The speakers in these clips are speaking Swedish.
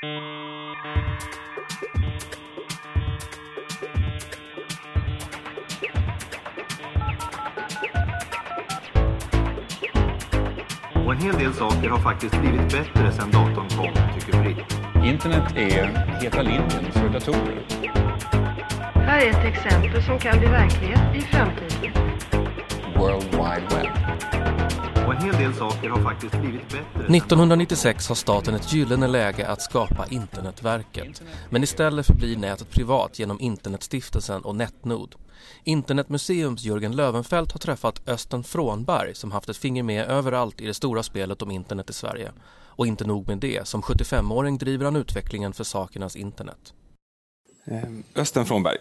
Och en hel del saker har faktiskt blivit bättre sedan datorn kom, tycker Britt. Internet är heta linjen för datorer. Här är ett exempel som kan bli verklighet i framtiden. World Wide Web. Och en hel del saker har faktiskt blivit bättre. 1996 har staten ett gyllene läge att skapa Internetverket. Men istället förblir nätet privat genom Internetstiftelsen och Netnod. Internetmuseums Jörgen Löwenfelt har träffat Östen Frånberg som haft ett finger med överallt i det stora spelet om internet i Sverige. Och inte nog med det, som 75-åring driver han utvecklingen för sakernas internet. Östen Frånberg,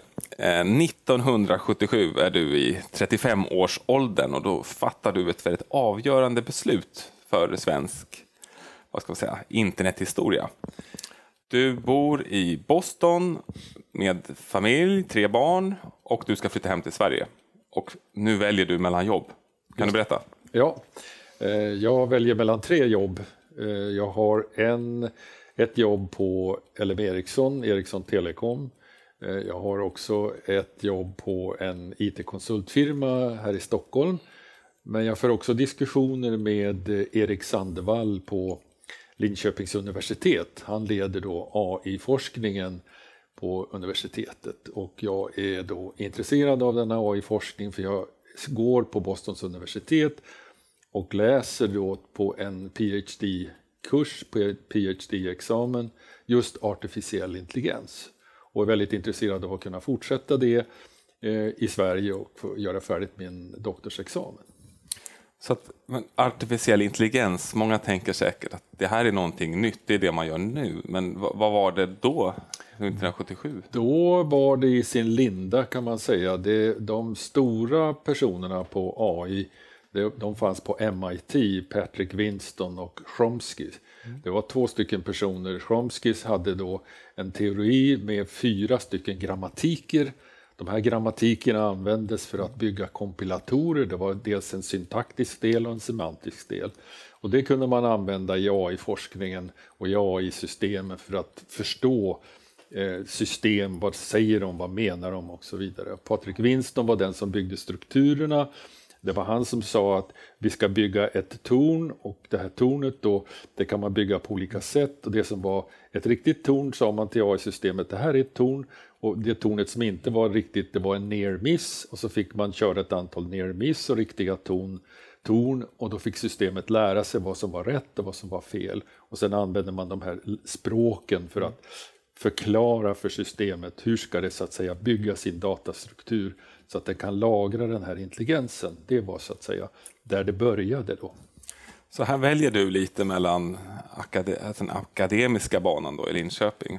1977 är du i 35-årsåldern och då fattar du ett väldigt avgörande beslut för svensk, internethistoria. Du bor i Boston med familj, 3 barn och du ska flytta hem till Sverige. Och nu väljer du mellan jobb. Kan du berätta? Ja, jag väljer mellan 3 jobb. Jag har ett jobb på LM Ericsson Telekom. Jag har också ett jobb på en IT-konsultfirma här i Stockholm. Men jag får också diskussioner med Erik Sandevall på Linköpings universitet. Han leder då AI-forskningen på universitetet. Och jag är då intresserad av denna AI-forskning för jag går på Bostons universitet och läser då på en PhD-kurs, på PhD-examen, just artificiell intelligens. Och är väldigt intresserad av att kunna fortsätta det i Sverige och få göra färdigt min doktorsexamen. Så att, men artificiell intelligens, många tänker säkert att det här är någonting nytt, det är det man gör nu. Men vad var det då, 1977? Då var det i sin linda kan man säga. De stora personerna på AI, de fanns på MIT, Patrick Winston och Chomsky. Det var 2 stycken personer. Chomsky hade då en teori med 4 stycken grammatiker. De här grammatikerna användes för att bygga kompilatorer. Det var dels en syntaktisk del och en semantisk del. Och det kunde man använda i AI-forskningen och i AI-systemen för att förstå system, vad säger de, vad menar de och så vidare. Patrick Winston var den som byggde strukturerna. Det var han som sa att vi ska bygga ett torn och det här tornet då, det kan man bygga på olika sätt. Och det som var ett riktigt torn sa man till AI-systemet, det här är ett torn. Och det tornet som inte var riktigt, det var en near miss. Och så fick man köra ett antal near miss och riktiga torn. Och då fick systemet lära sig vad som var rätt och vad som var fel. Och sen använde man de här språken för att förklara för systemet hur ska det så att säga bygga sin datastruktur så att det kan lagra den här intelligensen. Det var så att säga där det började då. Så här väljer du lite mellan den akademiska banan då i Linköping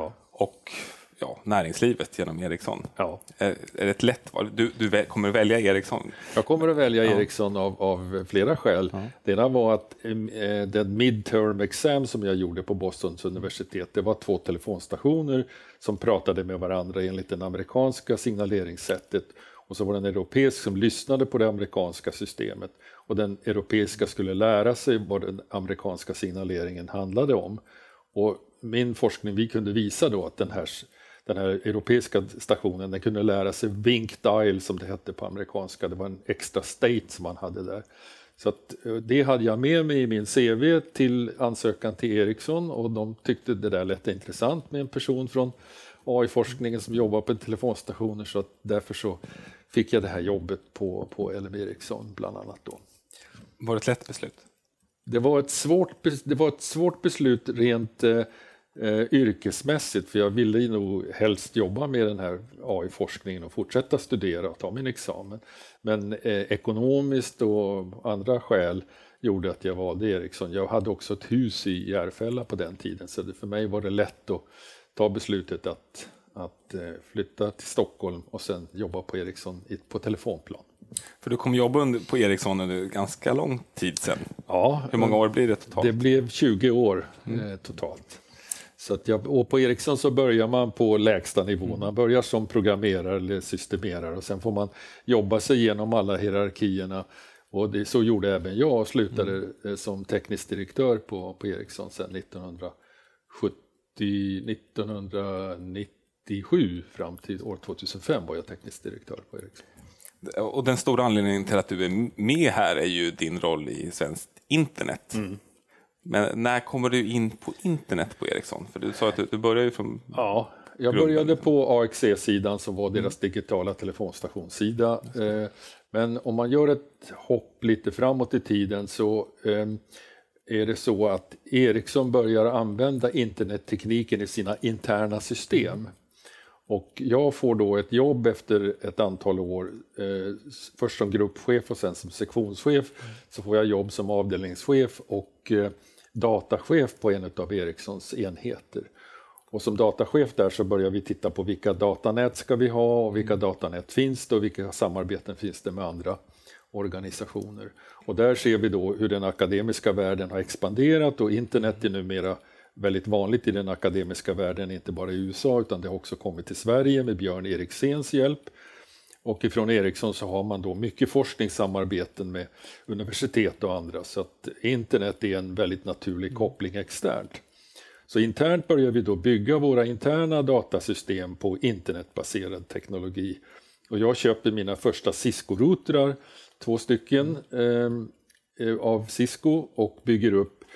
och näringslivet genom Ericsson. Ja. Är det ett lätt val? Du kommer att välja Ericsson? Jag kommer att välja Ericsson av flera skäl. Ja. Det ena var att den midterm exam som jag gjorde på Bostons universitet, det var 2 telefonstationer som pratade med varandra enligt det amerikanska signaleringssättet. Och så var det en europeisk som lyssnade på det amerikanska systemet. Och den europeiska skulle lära sig vad den amerikanska signaleringen handlade om. Och min forskning, vi kunde visa då att den här europeiska stationen, den kunde lära sig wink dial som det hette på amerikanska. Det var en extra state som man hade där. Så att det hade jag med mig i min CV till ansökan till Ericsson och de tyckte det där lät intressant med en person från AI-forskningen som jobbar på telefonstationer, så att därför så fick jag det här jobbet på LM Ericsson bland annat då. Var det ett lätt beslut? Det var ett svårt beslut rent yrkesmässigt, för jag ville nog helst jobba med den här AI-forskningen och fortsätta studera och ta min examen. Men ekonomiskt och andra skäl gjorde att jag valde Ericsson. Jag hade också ett hus i Järfälla på den tiden, så för mig var det lätt att ta beslutet att flytta till Stockholm och sen jobba på Ericsson på telefonplan. För du kom jobba på Ericsson under ganska lång tid sedan. Ja. Hur många år blir det totalt? Det blev 20 år totalt. Så att och på Ericsson så börjar man på lägsta nivå. Man börjar som programmerare eller systemerare och sen får man jobba sig igenom alla hierarkierna. Och så gjorde även jag och slutade som teknisk direktör på Ericsson sedan 1970. 1997 fram till år 2005 var jag teknisk direktör på Ericsson. Och den stora anledningen till att du är med här är ju din roll i svenskt internet. Men när kommer du in på internet på Ericsson? För du sa att du började ju från... Ja, jag började på AXE-sidan som var deras digitala telefonstationssida. Men om man gör ett hopp lite framåt i tiden så är det så att Ericsson börjar använda internettekniken i sina interna system. Och jag får då ett jobb efter ett antal år, först som gruppchef och sen som sektionschef. Så får jag jobb som avdelningschef och datachef på en av Ericssons enheter. Och som datachef där så börjar vi titta på vilka datanät ska vi ha och vilka datanät finns det och vilka samarbeten finns det med andra organisationer. Och där ser vi då hur den akademiska världen har expanderat och internet är numera väldigt vanligt i den akademiska världen, inte bara i USA utan det har också kommit till Sverige med Björn Eriksens hjälp. Och ifrån Ericsson så har man då mycket forskningssamarbeten med universitet och andra så att internet är en väldigt naturlig koppling externt. Så internt börjar vi då bygga våra interna datasystem på internetbaserad teknologi. Och jag köper mina första Cisco-routrar, 2 stycken av Cisco och bygger upp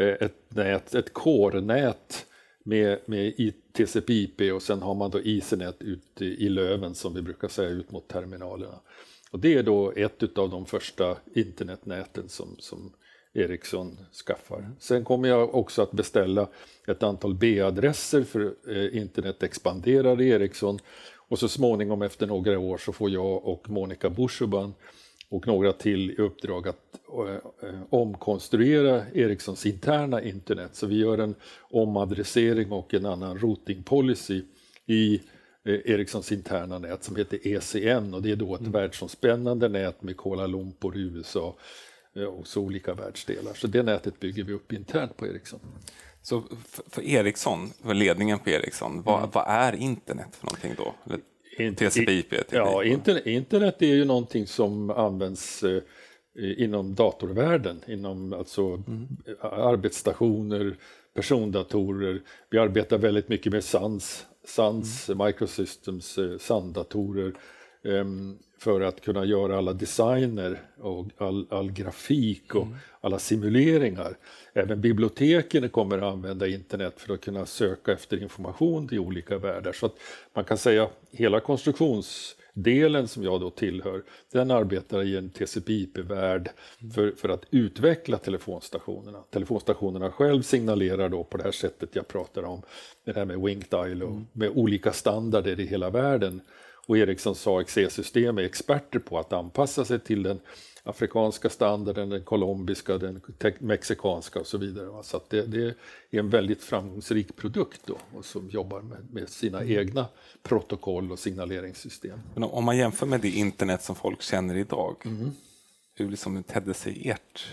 ett core-nät med TCP/IP och sen har man då Ethernet ut i löven som vi brukar säga ut mot terminalerna. Och det är då ett av de första internetnäten som Ericsson skaffar. Sen kommer jag också att beställa ett antal B-adresser för internet expanderar i Ericsson och så småningom efter några år så får jag och Monica Bushuban och några till i uppdrag att omkonstruera Ericssons interna internet. Så vi gör en omadressering och en annan routing policy i Ericssons interna nät som heter ECN och det är då ett världsomspännande nät med Kuala Lumpur i USA och så olika världsdelar. Så det nätet bygger vi upp internt på Ericsson. Så för Ericsson, för ledningen på Ericsson, vad är internet för någonting då? TCP/IP? Ja, internet är ju någonting som används inom datorvärlden, inom alltså arbetsstationer, persondatorer. Vi arbetar väldigt mycket med SANS, Microsystems SAN-datorer för att kunna göra alla designer och all grafik och alla simuleringar. Även biblioteken kommer att använda internet för att kunna söka efter information till olika världar. Så att man kan säga hela konstruktionsdelen som jag då tillhör, den arbetar i en TCP/IP-värld för att utveckla telefonstationerna. Telefonstationerna själv signalerar då på det här sättet jag pratar om, det här med Wing Dial och med olika standarder i hela världen. Och Ericssons AXE-system är experter på att anpassa sig till den afrikanska standarden, den colombiska, den mexikanska och så vidare. Så att det är en väldigt framgångsrik produkt då, och som jobbar med sina egna protokoll och signaleringssystem. Men om man jämför med det internet som folk känner idag, hur liksom tedde sig ert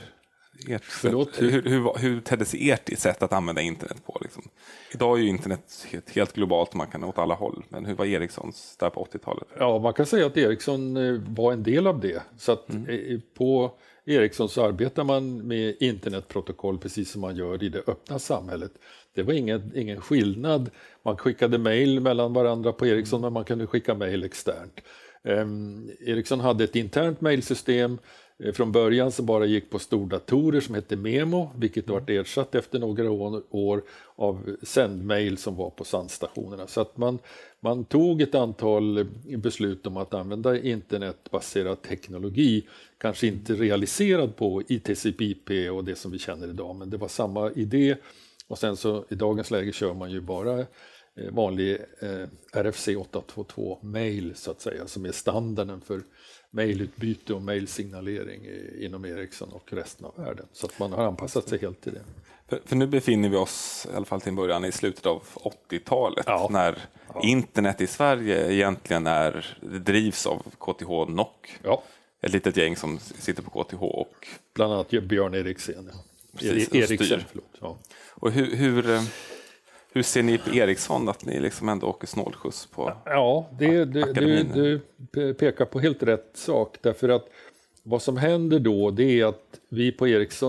hur tedde sig ert sätt att använda internet på? Liksom? Idag är ju internet helt globalt, man kan åt alla håll. Men hur var Ericssons där på 80-talet? Ja, man kan säga att Ericsson var en del av det. Så att på Ericsson så arbetar man med internetprotokoll precis som man gör i det öppna samhället. Det var ingen skillnad. Man skickade mejl mellan varandra på Ericsson, men man kunde skicka mejl externt. Ericsson hade ett internt mejlsystem. Från början så bara gick på stordatorer som hette Memo, vilket har varit ersatt efter några år av sändmail som var på sandstationerna. Så att man tog ett antal beslut om att använda internetbaserad teknologi, kanske inte realiserad på TCP/IP och det som vi känner idag, men det var samma idé. Och sen så i dagens läge kör man ju bara vanlig RFC 822-mail så att säga, som är standarden för mejlutbyte och mejlsignalering inom Ericsson och resten av världen. Så att man har anpassat sig helt till det. För nu befinner vi oss, i alla fall till en början, i slutet av 80-talet. När internet i Sverige egentligen drivs av KTH NOC. Ja. Ett litet gäng som sitter på KTH. Och bland annat Björn Eriksen. Eriksen, förlåt. Ja. Och hur ser ni på Ericsson att ni liksom ändå åker snålskjuts på du pekar på helt rätt sak. Därför att vad som händer då, det är att vi på Ericsson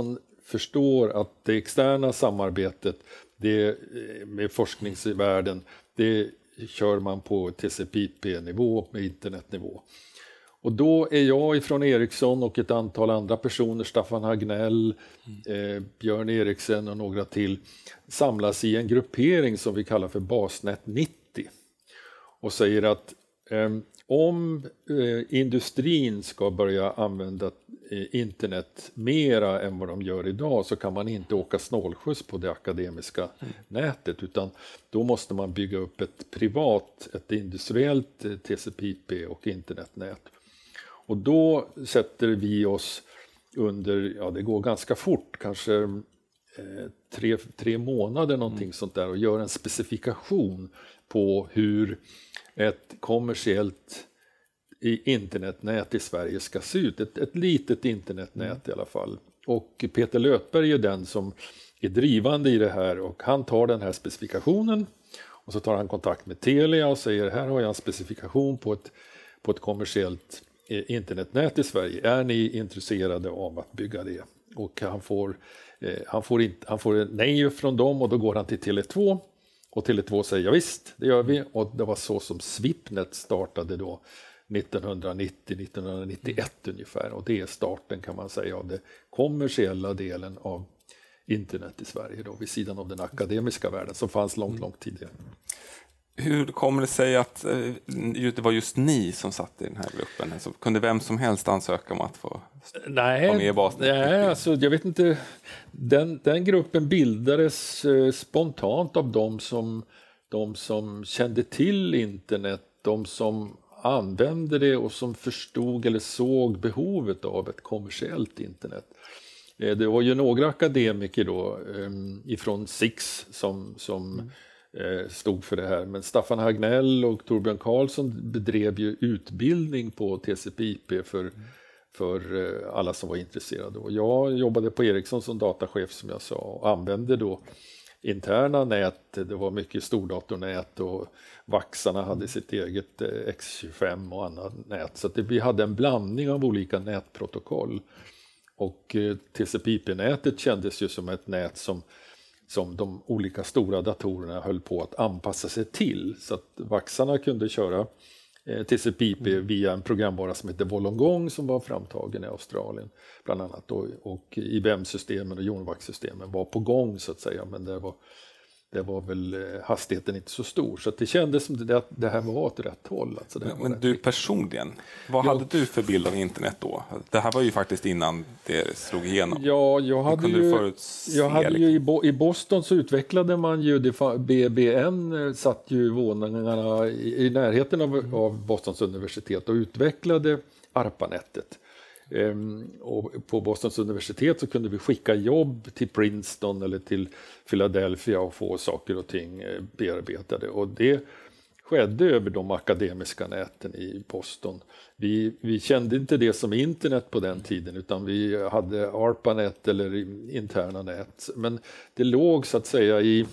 förstår att det externa samarbetet det, med forskningsvärlden, det kör man på TCP/IP-nivå med internetnivå. Och då är jag ifrån Ericsson och ett antal andra personer, Staffan Hagnell, Björn Eriksen och några till, samlas i en gruppering som vi kallar för Basnet 90 och säger att om industrin ska börja använda internet mera än vad de gör idag, så kan man inte åka snålskjuts på det akademiska nätet, utan då måste man bygga upp ett industriellt TCP/IP och internetnät. Och då sätter vi oss under, det går ganska fort, kanske 3 månader någonting sånt där, och gör en specifikation på hur ett kommersiellt internetnät i Sverige ska se ut. Ett litet internetnät i alla fall. Och Peter Lötberg är den som är drivande i det här, och han tar den här specifikationen och så tar han kontakt med Telia och säger: här har jag en specifikation på ett kommersiellt internetnät i Sverige. Är ni intresserade av att bygga det? Och han får nej från dem, och då går han till Tele2. Och Tele2 säger: ja, visst, det gör vi. Och det var så som Swipnet startade då 1990-1991 ungefär. Och det är starten, kan man säga, av den kommersiella delen av internet i Sverige då, vid sidan av den akademiska världen som fanns långt tidigare. Hur kommer det sig att det var just ni som satt i den här gruppen? Så kunde vem som helst ansöka om att få vara med i Basnet? Nej, alltså, jag vet inte. Den gruppen bildades spontant av de som kände till internet, de som använde det och som förstod eller såg behovet av ett kommersiellt internet. Det var ju några akademiker då ifrån SIX som stod för det här, men Staffan Hagnell och Torbjörn Karlsson bedrev ju utbildning på TCP/IP för alla som var intresserade. Och jag jobbade på Ericsson som datachef, som jag sa, och använde då interna nät. Det var mycket stordatornät, och Vaxarna hade sitt eget X25 och annat nät. Så att vi hade en blandning av olika nätprotokoll. Och TCP/IP-nätet kändes ju som ett nät som de olika stora datorerna höll på att anpassa sig till. Så att Vaxarna kunde köra TCP/IP via en programvara som heter Wollongong, som var framtagen i Australien bland annat. Och IBM-systemen och Jonvax-systemen var på gång, så att säga, men det var väl hastigheten inte så stor. Så att det kändes som det här var åt rätt håll. Alltså men du personligen, vad hade du för bild av internet då? Det här var ju faktiskt innan det slog igenom. Ja, jag hade ju i Boston så utvecklade man ju, BBN satt ju våningarna i närheten av Bostons universitet och utvecklade ARPANETet. Och på Bostons universitet så kunde vi skicka jobb till Princeton eller till Philadelphia och få saker och ting bearbetade, och det skedde över de akademiska näten i Boston. Vi kände inte det som internet på den tiden, utan vi hade ARPANET eller interna nät, men det låg så att säga i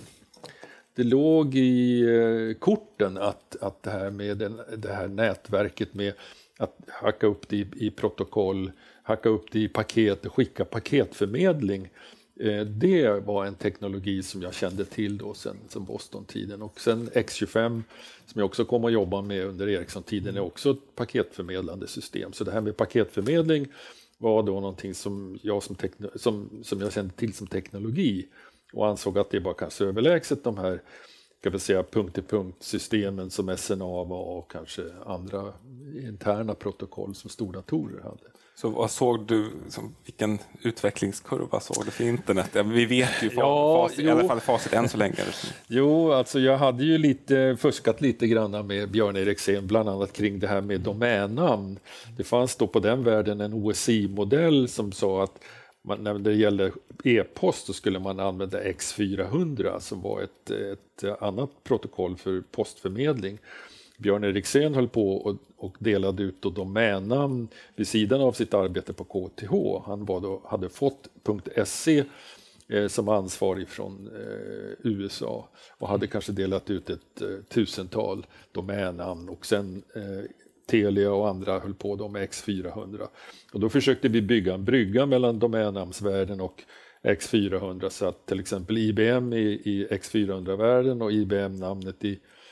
korten att det här med det här nätverket med att hacka upp det i protokoll, hacka upp det i paket och skicka paketförmedling. Det var en teknologi som jag kände till då sen Boston-tiden. Och sen X25, som jag också kom att jobba med under Ericsson-tiden, är också ett paketförmedlande system. Så det här med paketförmedling var då någonting som jag kände till som teknologi, och ansåg att det var kanske överlägset de här, kan vi säga, punkt-till-punkt-systemen som SNA var, och kanske andra interna protokoll som stordatorer hade. Så vad såg du, vilken utvecklingskurva såg du för internet? Vi vet ju i alla fall facit än så länge. Jo, alltså jag hade ju fuskat lite grann med Björn Eriksen, bland annat kring det här med domännamn. Det fanns då på den världen en OSI-modell som sa att när det gäller e-post så skulle man använda X400, som var ett annat protokoll för postförmedling. Björn Eriksen höll på och delade ut domännamn vid sidan av sitt arbete på KTH. Han hade fått .se som ansvarig från USA och hade kanske delat ut ett 1000-tal domännamn, och sen Telia och andra höll på med X400. Och då försökte vi bygga en brygga mellan domännamnsvärlden och X400, så att till exempel IBM i X400-världen och IBM-namnet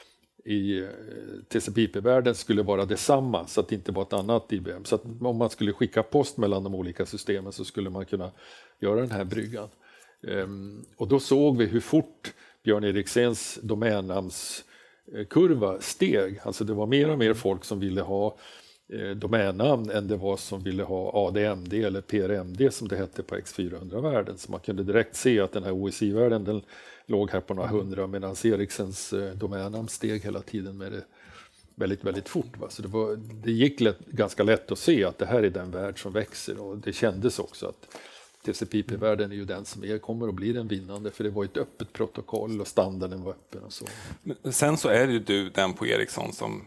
i TCP/IP-världen skulle vara detsamma, så att det inte var ett annat IBM. Så att om man skulle skicka post mellan de olika systemen så skulle man kunna göra den här bryggan. Och då såg vi hur fort Björn Eriksens domännamnskurva steg. Alltså det var mer och mer folk som ville ha domännamn än det var som ville ha ADMD eller PRMD som det hette på X400-världen. Så man kunde direkt se att den här OSI-världen den låg här på några 100, medan Eriksens domännamn steg hela tiden med det väldigt, väldigt fort. Va? Så det gick ganska lätt att se att det här är den värld som växer, och det kändes också att TCP/IP-världen är ju den som kommer att bli den vinnande, för det var ett öppet protokoll och standarden var öppen och så. Men sen så är det ju du, den på Ericsson, som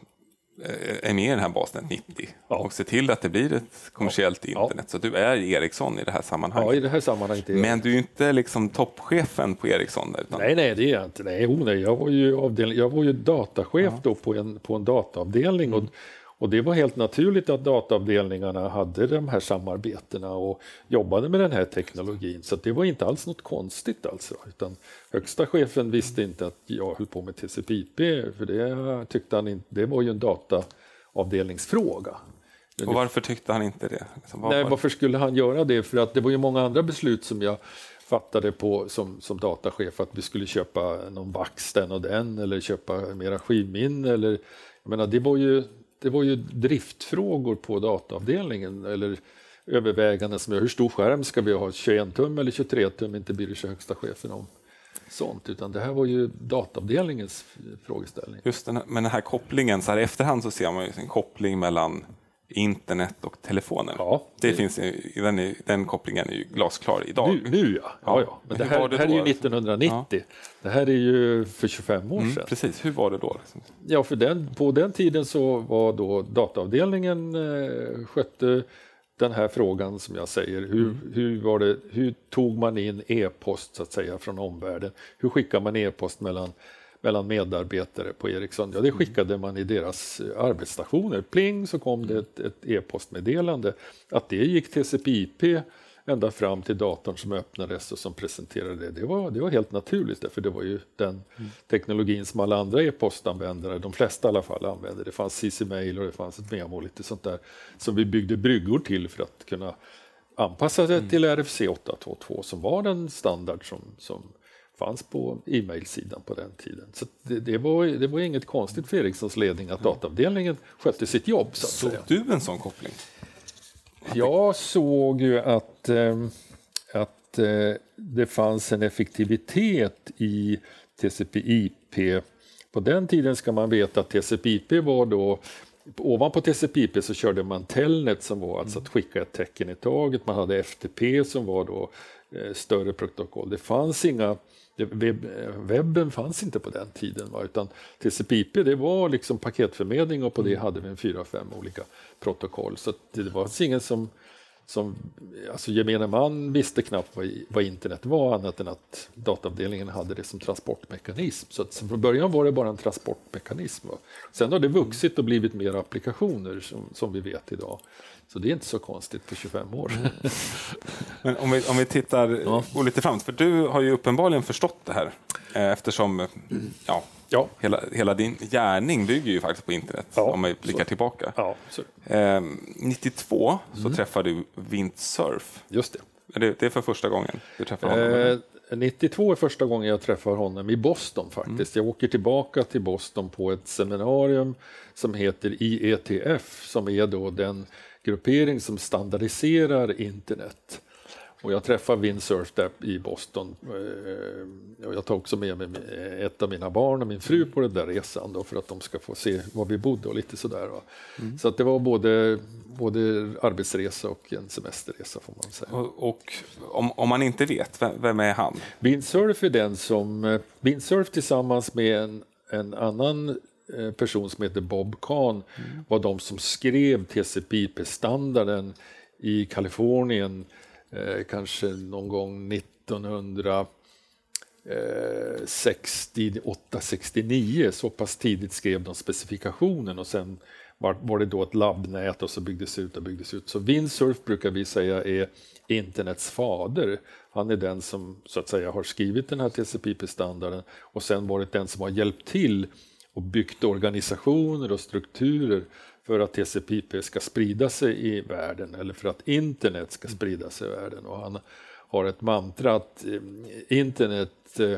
är med i den här Basnet 90 och ser till att det blir ett kommersiellt internet. Så du är Ericsson i det här sammanhanget. Ja, i det här sammanhanget. Men du är ju inte liksom toppchefen på Ericsson där, utan... Nej, det är jag inte. Nej, jag var ju datachef då på en dataavdelning, och det var helt naturligt att dataavdelningarna hade de här samarbetena och jobbade med den här teknologin. Så det var inte alls något konstigt alltså. Utan högsta chefen visste inte att jag höll på med TCP/IP, för det tyckte han inte. Det var ju en dataavdelningsfråga. Och varför tyckte han inte det? Varför skulle han göra det? För att det var ju många andra beslut som jag fattade på som datachef, att vi skulle köpa någon vax den och den, eller köpa mera skivminne, eller jag menar, det var ju driftfrågor på dataavdelningen, eller överväganden som hur stor skärm ska vi ha, 21 tum eller 23 tum, inte blir det så högsta chefen om sånt, utan det här var ju dataavdelningens frågeställning. Just men den här kopplingen, så här i efterhand så ser man ju en koppling mellan internet och telefoner. Ja, det finns den kopplingen är ju glasklar idag. Nu ja. Men det här är ju 1990. Ja. Det här är ju för 25 år sedan. Precis, hur var det då? Ja, på den tiden så var då dataavdelningen skötte den här frågan som jag säger. Hur tog man in e-post så att säga från omvärlden? Hur skickar man e-post mellan medarbetare på Ericsson? Ja, det skickade man i deras arbetsstationer. Pling, så kom det ett e-postmeddelande. Att det gick TCP/IP ända fram till datorn som öppnades och som presenterade det var helt naturligt, för det var ju den teknologin som alla andra e-postanvändare, de flesta i alla fall, använde. Det fanns CC-mail och det fanns ett memo och lite sånt där som vi byggde bryggor till för att kunna anpassa det till RFC 822 som var den standard som fanns på e-mailsidan på den tiden. Så det var inget konstigt för Ericssons ledning att dataavdelningen skötte sitt jobb. Såg du en sån koppling? Jag såg ju att det fanns en effektivitet i TCP/IP. På den tiden ska man veta att TCP/IP var då, ovanpå TCP/IP så körde man Telnet som var alltså att skicka ett tecken i taget. Man hade FTP som var då större protokoll. Det fanns inga, webben fanns inte på den tiden, utan TCP/IP det var liksom paketförmedling, och på det hade vi 4-5 olika protokoll. Så det var ingen som alltså gemene man visste knappt vad internet var, annat än att dataavdelningen hade det som transportmekanism. Så från början var det bara en transportmekanism. Sen har det vuxit och blivit mer applikationer som vi vet idag. Så det är inte så konstigt på 25 år. Men om vi tittar lite framåt, för du har ju uppenbarligen förstått det här, eftersom hela din gärning bygger ju faktiskt på internet, om vi blickar tillbaka. Ja, 92 så träffade du Windsurf. Just det. Det är för första gången du träffar honom? 92 är första gången jag träffar honom i Boston faktiskt. Jag åker tillbaka till Boston på ett seminarium som heter IETF, som är då den gruppering som standardiserar internet. Och jag träffar Windsurf där i Boston. Och jag tar också med mig ett av mina barn och min fru på den där resan då, för att de ska få se var vi bodde och lite sådär. Så att det var både arbetsresa och en semesterresa, får man säga. Och om man inte vet, vem är han? Windsurf är den som... Windsurf tillsammans med en annan person som heter Bob Kahn var de som skrev TCP/IP-standarden i Kalifornien kanske någon gång 1968-69. Så pass tidigt skrev de specifikationen, och sen var det då ett labbnät och så byggdes ut. Så Windsurf brukar vi säga är internets fader. Han är den som så att säga har skrivit den här TCP/IP-standarden och sen varit den som har hjälpt till och byggt organisationer och strukturer för att TCP/IP ska sprida sig i världen eller för att internet ska sprida sig i världen. Och han har ett mantra att internet,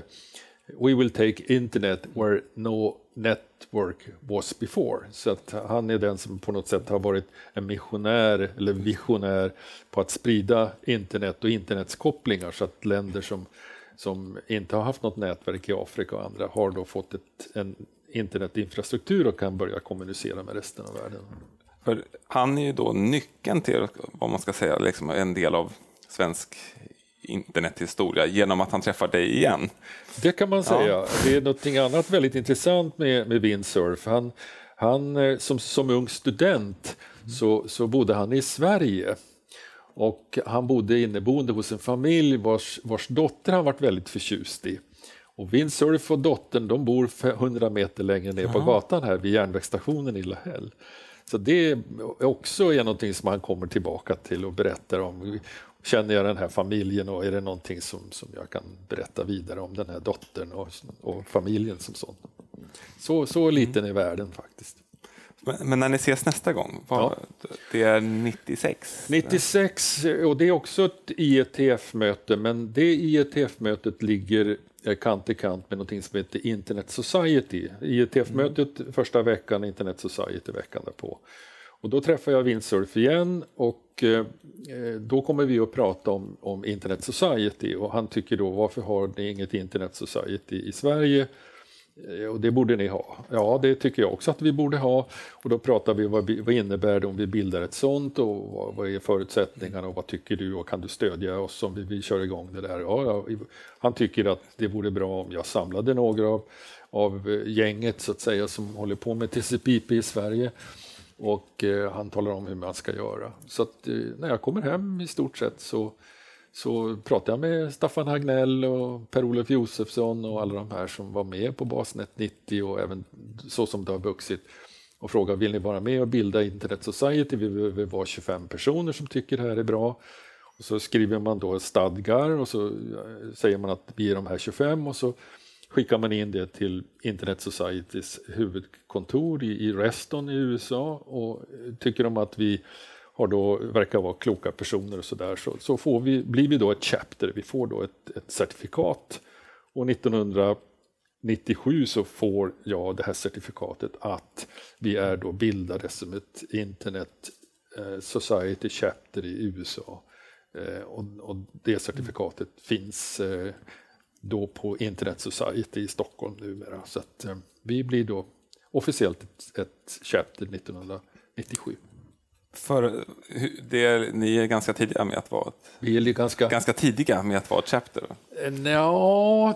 we will take internet where no network was before. Så att han är den som på något sätt har varit en missionär eller visionär på att sprida internet och internets kopplingar så att länder som inte har haft något nätverk i Afrika och andra har då fått en internetinfrastruktur och kan börja kommunicera med resten av världen. För han är ju då nyckeln till, vad man ska säga, liksom en del av svensk internethistoria genom att han träffar dig igen. Det kan man säga. Ja. Det är något annat väldigt intressant med Windsurf. Han som ung student så bodde han i Sverige. Och han bodde inneboende hos en familj vars dotter han varit väldigt förtjust i. Och Windsurf och dottern, de bor 100 meter längre ner på gatan här vid järnvägsstationen i Lahäll. Så det är också någonting som han kommer tillbaka till och berättar om. Känner jag den här familjen och är det någonting som jag kan berätta vidare om den här dottern och familjen som sånt. Så liten är världen faktiskt. Men när ni ses nästa gång, det är 96? 96, och det är också ett IETF-möte, men det IETF-mötet ligger kant i kant med någonting som heter Internet Society. IETF-mötet första veckan, Internet Society veckan därpå. Och då träffar jag Windsurf igen och då kommer vi att prata om Internet Society. Och han tycker då, varför har ni inget Internet Society i Sverige? Och det borde ni ha. Ja, det tycker jag också att vi borde ha. Och då pratar vi vad innebär det om vi bildar ett sånt och vad är förutsättningarna och vad tycker du och kan du stödja oss om vi kör igång det där. Ja, han tycker att det vore bra om jag samlade några av gänget så att säga som håller på med TCP/IP i Sverige. Och han talar om hur man ska göra. Så att när jag kommer hem i stort sett så pratar jag med Staffan Hagnell och Per-Olof Josefsson och alla de här som var med på Basnet 90 och även så som det har vuxit och frågar, vill ni vara med och bilda Internet Society? Vi behöver vara 25 personer som tycker det här är bra. Och så skriver man då stadgar och så säger man att vi är de här 25 och så skickar man in det till Internet Societys huvudkontor i Reston i USA och tycker de att vi har då, verkar vara kloka personer och sådär så blir vi då ett chapter, vi får då ett certifikat och 1997 så får jag det här certifikatet att vi är då bildade som ett Internet Society chapter i USA och det certifikatet finns då på Internet Society i Stockholm numera så att vi blir då officiellt ett chapter 1997. För ni är ganska tidiga med att vara vi är ganska tidiga med att vara ett chapter. Ja,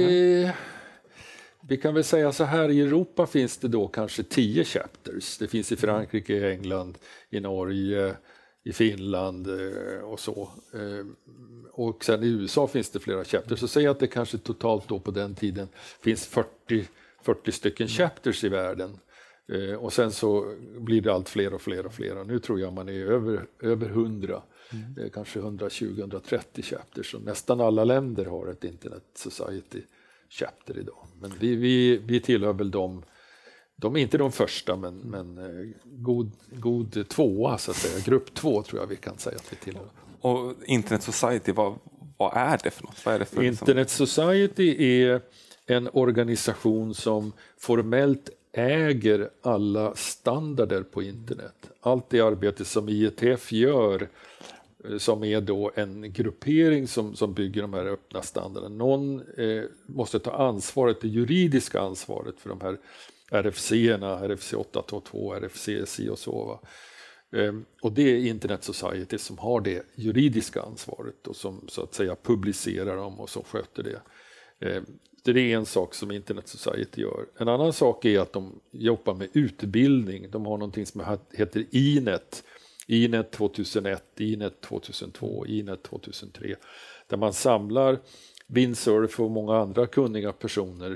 vi kan väl säga så här, i Europa finns det då kanske 10 chapters. Det finns i Frankrike, i England, i Norge, i Finland och så. Och sen i USA finns det flera chapters. Så säg att det kanske totalt då på den tiden finns 40 stycken chapters i världen. Och sen så blir det allt fler och fler och fler. Nu tror jag man är över 100, kanske 120-130 chapters. Så nästan alla länder har ett Internet Society chapter idag. Men vi tillhör väl de är inte de första, men god tvåa så att säga. Grupp 2 tror jag vi kan säga att vi tillhör. Och Internet Society, vad är det för något? Vad är det för Internet Society är en organisation som formellt äger alla standarder på internet. Allt det arbete som IETF gör som är då en gruppering som bygger de här öppna standarderna. Någon måste ta ansvaret, det juridiska ansvaret för de här RFC-erna, RFC 822, RFC-SI och så. Va? Och det är Internet Society som har det juridiska ansvaret och som så att säga publicerar dem och som sköter det. Det är en sak som Internet Society gör. En annan sak är att de jobbar med utbildning. De har någonting som heter INET. INET 2001, INET 2002, INET 2003. Där man samlar Windsurf och många andra kunniga personer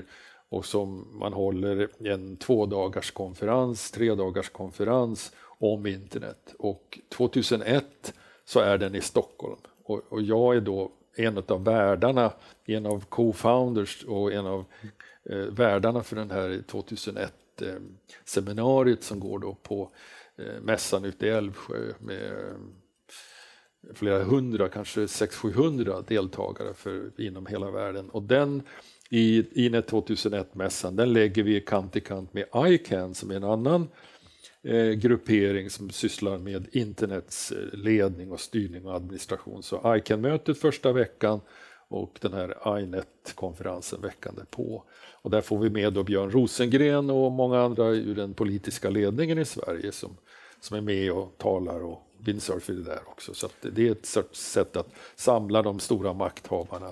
och som man håller en 2-dagars konferens, 3-dagars konferens om internet. Och 2001 så är den i Stockholm. Och jag är då en av värdarna, en av co-founders och en av värdarna för den här 2001-seminariet som går då på mässan ute i Älvsjö med flera hundra, kanske 600-700 deltagare inom hela världen. Och den i 2001-mässan, den lägger vi kant i kant med ICANN som är en annan gruppering som sysslar med internets ledning och styrning och administration. Så ICANN-mötet första veckan och den här INET-konferensen veckan därpå. Och där får vi med då Björn Rosengren och många andra ur den politiska ledningen i Sverige som är med och talar och windsurfar det där också. Så att det är ett sorts sätt att samla de stora makthavarna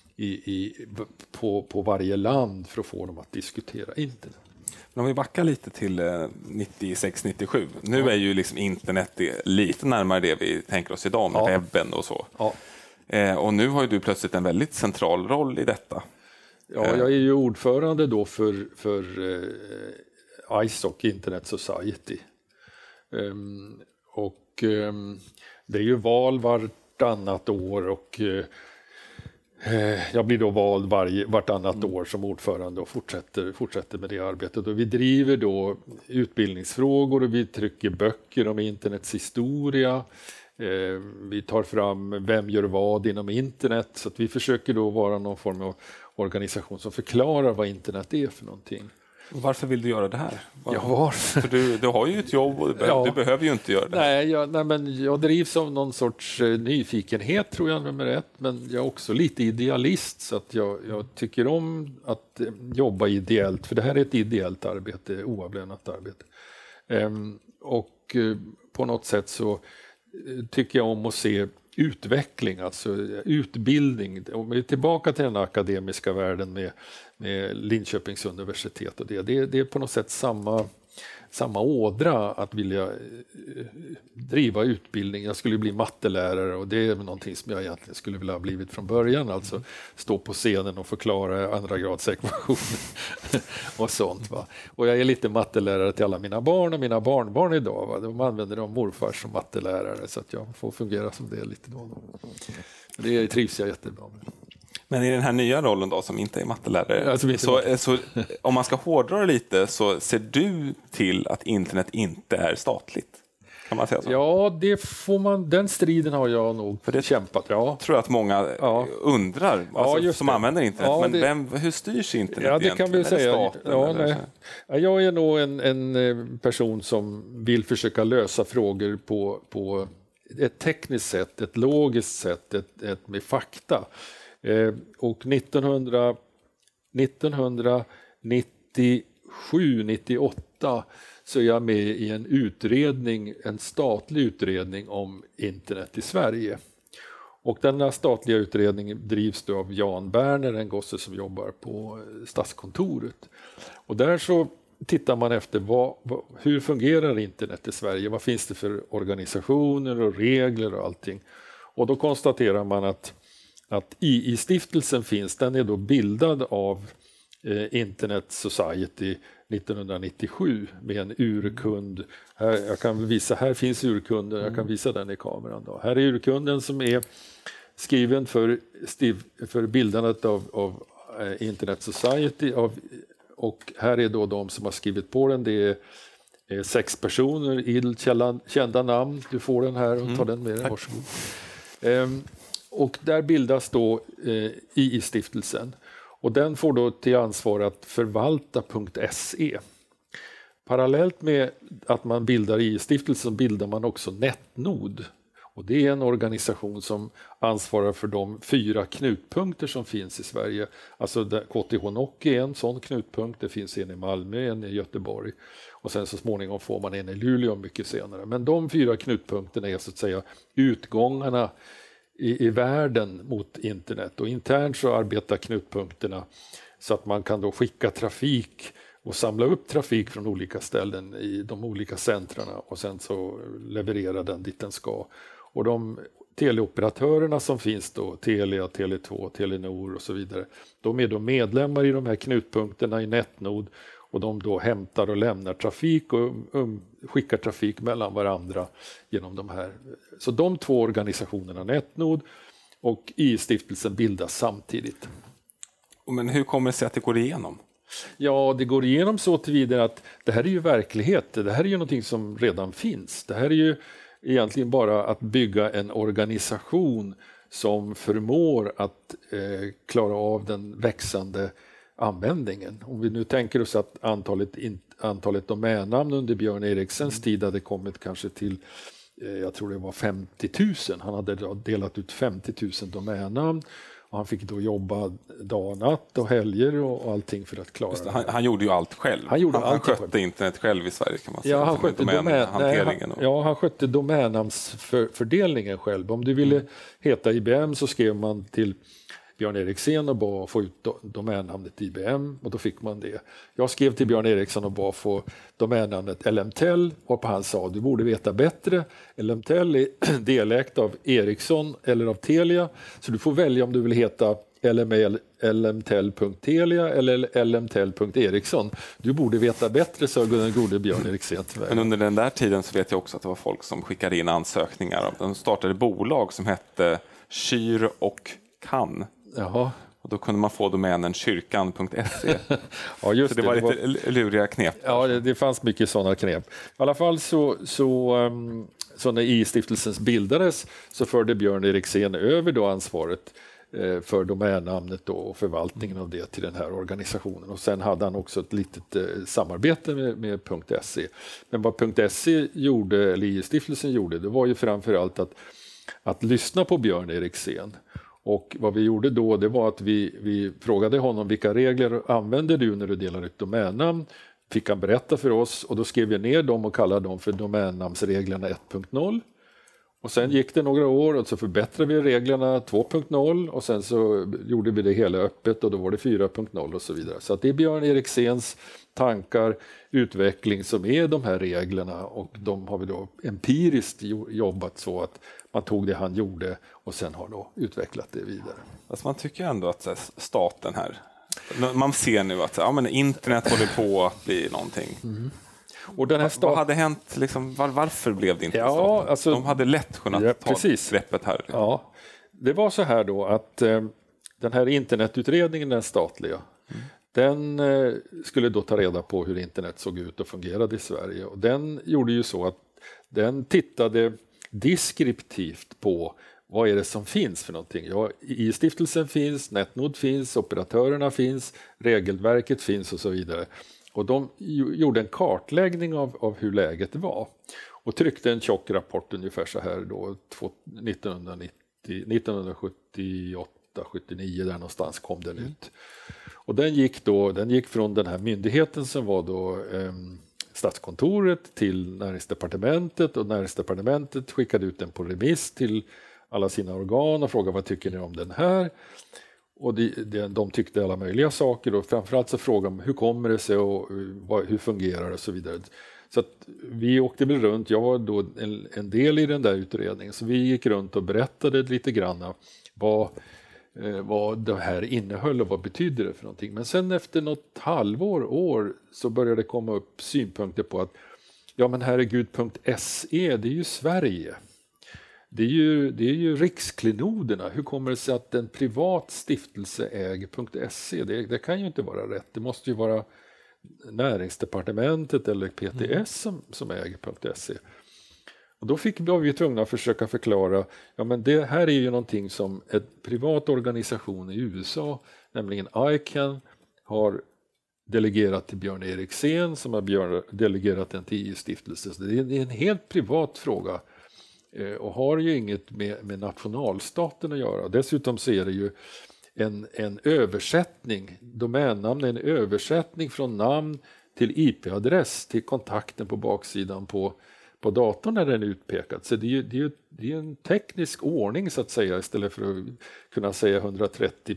på varje land för att få dem att diskutera internet. Om vi backar lite till 96-97. Nu är ju liksom internet lite närmare det vi tänker oss idag med webben och så. Ja. Och nu har ju du plötsligt en väldigt central roll i detta. Ja, jag är ju ordförande då för ISOC, Internet Society. Det är ju val vartannat år och jag blir då vald vartannat år som ordförande och fortsätter med det arbetet. Och vi driver då utbildningsfrågor och vi trycker böcker om internets historia. Vi tar fram vem gör vad inom internet, så att vi försöker då vara någon form av organisation som förklarar vad internet är för någonting. Varför vill du göra det här? Ja, varför? För du har ju ett jobb och du behöver ju inte göra det. Nej, men jag drivs av någon sorts nyfikenhet, tror jag, nummer ett. Men jag är också lite idealist, så att jag tycker om att jobba ideellt. För det här är ett ideellt arbete, oavlönat arbete. Och på något sätt så tycker jag om att se utveckling, alltså utbildning. Om vi är tillbaka till den akademiska världen med Linköpings universitet och det är på något sätt samma ådra att vilja driva utbildning. Jag skulle bli mattelärare och det är någonting som jag egentligen skulle vilja ha blivit från början. Alltså stå på scenen och förklara andra grads ekvationer och sånt. Va? Och jag är lite mattelärare till alla mina barn och mina barnbarn idag. Va? De använder de morfar som mattelärare så att jag får fungera som det lite då. Det trivs jag jättebra med. Men i den här nya rollen då, som inte är mattelärare, så om man ska hårdra lite så ser du till att internet inte är statligt. Kan man säga så? Ja, den striden har jag nog kämpat. Ja. Tror jag att många undrar, som använder internet. Men hur styrs internet egentligen? Det kan vi säga. Jag är nog en person som vill försöka lösa frågor på ett tekniskt sätt, ett logiskt sätt, ett med fakta. Och 1997-98 så är jag med i en statlig utredning om internet i Sverige. Och den här statliga utredningen drivs då av Jan Berner, en gosse som jobbar på Statskontoret. Och där så tittar man efter hur fungerar internet i Sverige? Vad finns det för organisationer och regler och allting? Och då konstaterar man att II-stiftelsen finns, den är då bildad av Internet Society 1997 med en urkund. Här finns urkunden, jag kan visa den i kameran. Då. Här är urkunden som är skriven för bildandet av Internet Society. Och här är då de som har skrivit på den, det är 6 personer, idel kända namn. Du får den här och tar den med dig, varsågod. Och där bildas då II-stiftelsen. Och den får då till ansvar att förvalta .se. Parallellt med att man bildar II-stiftelsen bildar man också Netnod. Och det är en organisation som ansvarar för de 4 knutpunkter som finns i Sverige. Alltså KTH Nock är en sån knutpunkt, det finns en i Malmö, en i Göteborg. Och sen så småningom får man en i Luleå mycket senare. Men de 4 knutpunkterna är så att säga utgångarna i världen mot internet. Och internt så arbetar knutpunkterna så att man kan då skicka trafik och samla upp trafik från olika ställen i de olika centrarna och sen så leverera den dit den ska. Och de teleoperatörerna som finns då, Telia, Tele2, Telenor och så vidare. De är då medlemmar i de här knutpunkterna i NetNod och de då hämtar och lämnar trafik och skickar trafik mellan varandra genom de här. Så de två organisationerna, NetNod och II-stiftelsen, bildas samtidigt. Men hur kommer det sig att det går igenom? Ja, det går igenom så tillvida att det här är ju verklighet. Det här är ju någonting som redan finns. Det här är ju egentligen bara att bygga en organisation som förmår att klara av den växande användningen. Om vi nu tänker oss att antalet domännamn under Björn Eriksens tid hade kommit kanske till, jag tror det var 50 000. Han hade delat ut 50 000 domännamn. Och han fick då jobba dag och natt och helger och allting för att klara det. Han gjorde ju allt själv. Han skötte internet själv i Sverige, kan man säga. Ja, han skötte domännamnsfördelningen själv. Om du ville heta IBM så skrev man till Björn Eriksen och bad att få ut domännamnet IBM och då fick man det. Jag skrev till Björn Eriksson och bad att få domännamnet LMTEL och han sa du borde veta bättre. LMTEL är delägt av Ericsson eller av Telia så du får välja om du vill heta LMTEL.Telia eller LMTEL.Ericsson. Du borde veta bättre, sa den gode Björn Eriksen. Men under den där tiden så vet jag också att det var folk som skickade in ansökningar. De startade bolag som hette Kyr och Kan. Jaha. Och då kunde man få domänen kyrkan.se. Ja, just så det var lite luriga knep. Ja, det fanns mycket sådana knep. I alla fall så när II-stiftelsen bildades så förde Björn Eriksen över då ansvaret för domännamnet då och förvaltningen av det till den här organisationen. Och sen hade han också ett litet samarbete med .se. Men vad .se gjorde, eller II-stiftelsen gjorde, det var ju framförallt att lyssna på Björn Eriksen. Och vad vi gjorde då, det var att vi frågade honom vilka regler använder du när du delar ut domännamn. Fick han berätta för oss och då skrev vi ner dem och kallade dem för domännamnsreglerna 1.0. Och sen gick det några år och så förbättrade vi reglerna 2.0 och sen så gjorde vi det hela öppet och då var det 4.0 och så vidare. Så att det är Björn Eriksens tankar, utveckling som är de här reglerna och de har vi då empiriskt jobbat så att man tog det han gjorde och sen har då utvecklat det vidare. Alltså man tycker ändå att staten här, man ser nu att internet håller på att bli någonting. Mm. Och den här vad hade hänt, liksom, varför blev det inte så? Alltså, de hade lätt kunnat ta greppet här. Ja, det var så här då att den här internetutredningen, den statliga, den skulle då ta reda på hur internet såg ut och fungerade i Sverige. Och den gjorde ju så att den tittade deskriptivt på vad är det som finns för någonting. Ja, II-stiftelsen finns, NetNod finns, operatörerna finns, regelverket finns och så vidare. Och de gjorde en kartläggning av hur läget var och tryckte en tjock rapport ungefär så här då 1978-79 där någonstans kom den ut. Och den gick från den här myndigheten som var då Statskontoret till Näringsdepartementet och Näringsdepartementet skickade ut den på remiss till alla sina organ och frågade vad tycker ni om den här? Och de tyckte alla möjliga saker och framförallt så frågade de hur kommer det sig och hur fungerar det och så vidare. Så att vi åkte väl runt, jag var då en del i den där utredningen så vi gick runt och berättade lite grann vad det här innehöll och vad betyder det för någonting. Men sen efter något år så började det komma upp synpunkter på att ja men herregud.se det är ju Sverige. Det är ju riksklenoderna. Hur kommer det sig att en privat stiftelse äger .se? Det kan ju inte vara rätt. Det måste ju vara Näringsdepartementet eller PTS som äger .se. Och då var vi tvungna att försöka förklara, ja men det här är ju någonting som en privat organisation i USA, nämligen ICANN, har delegerat till Björn Eriksen som har delegerat den till II-stiftelsen. Så det är en helt privat fråga och har ju inget med nationalstaten att göra. Dessutom så är det ju en översättning, domännamn är en översättning från namn till IP-adress till kontakten på baksidan på datorn när den är utpekad. Så det är en teknisk ordning så att säga, istället för att kunna säga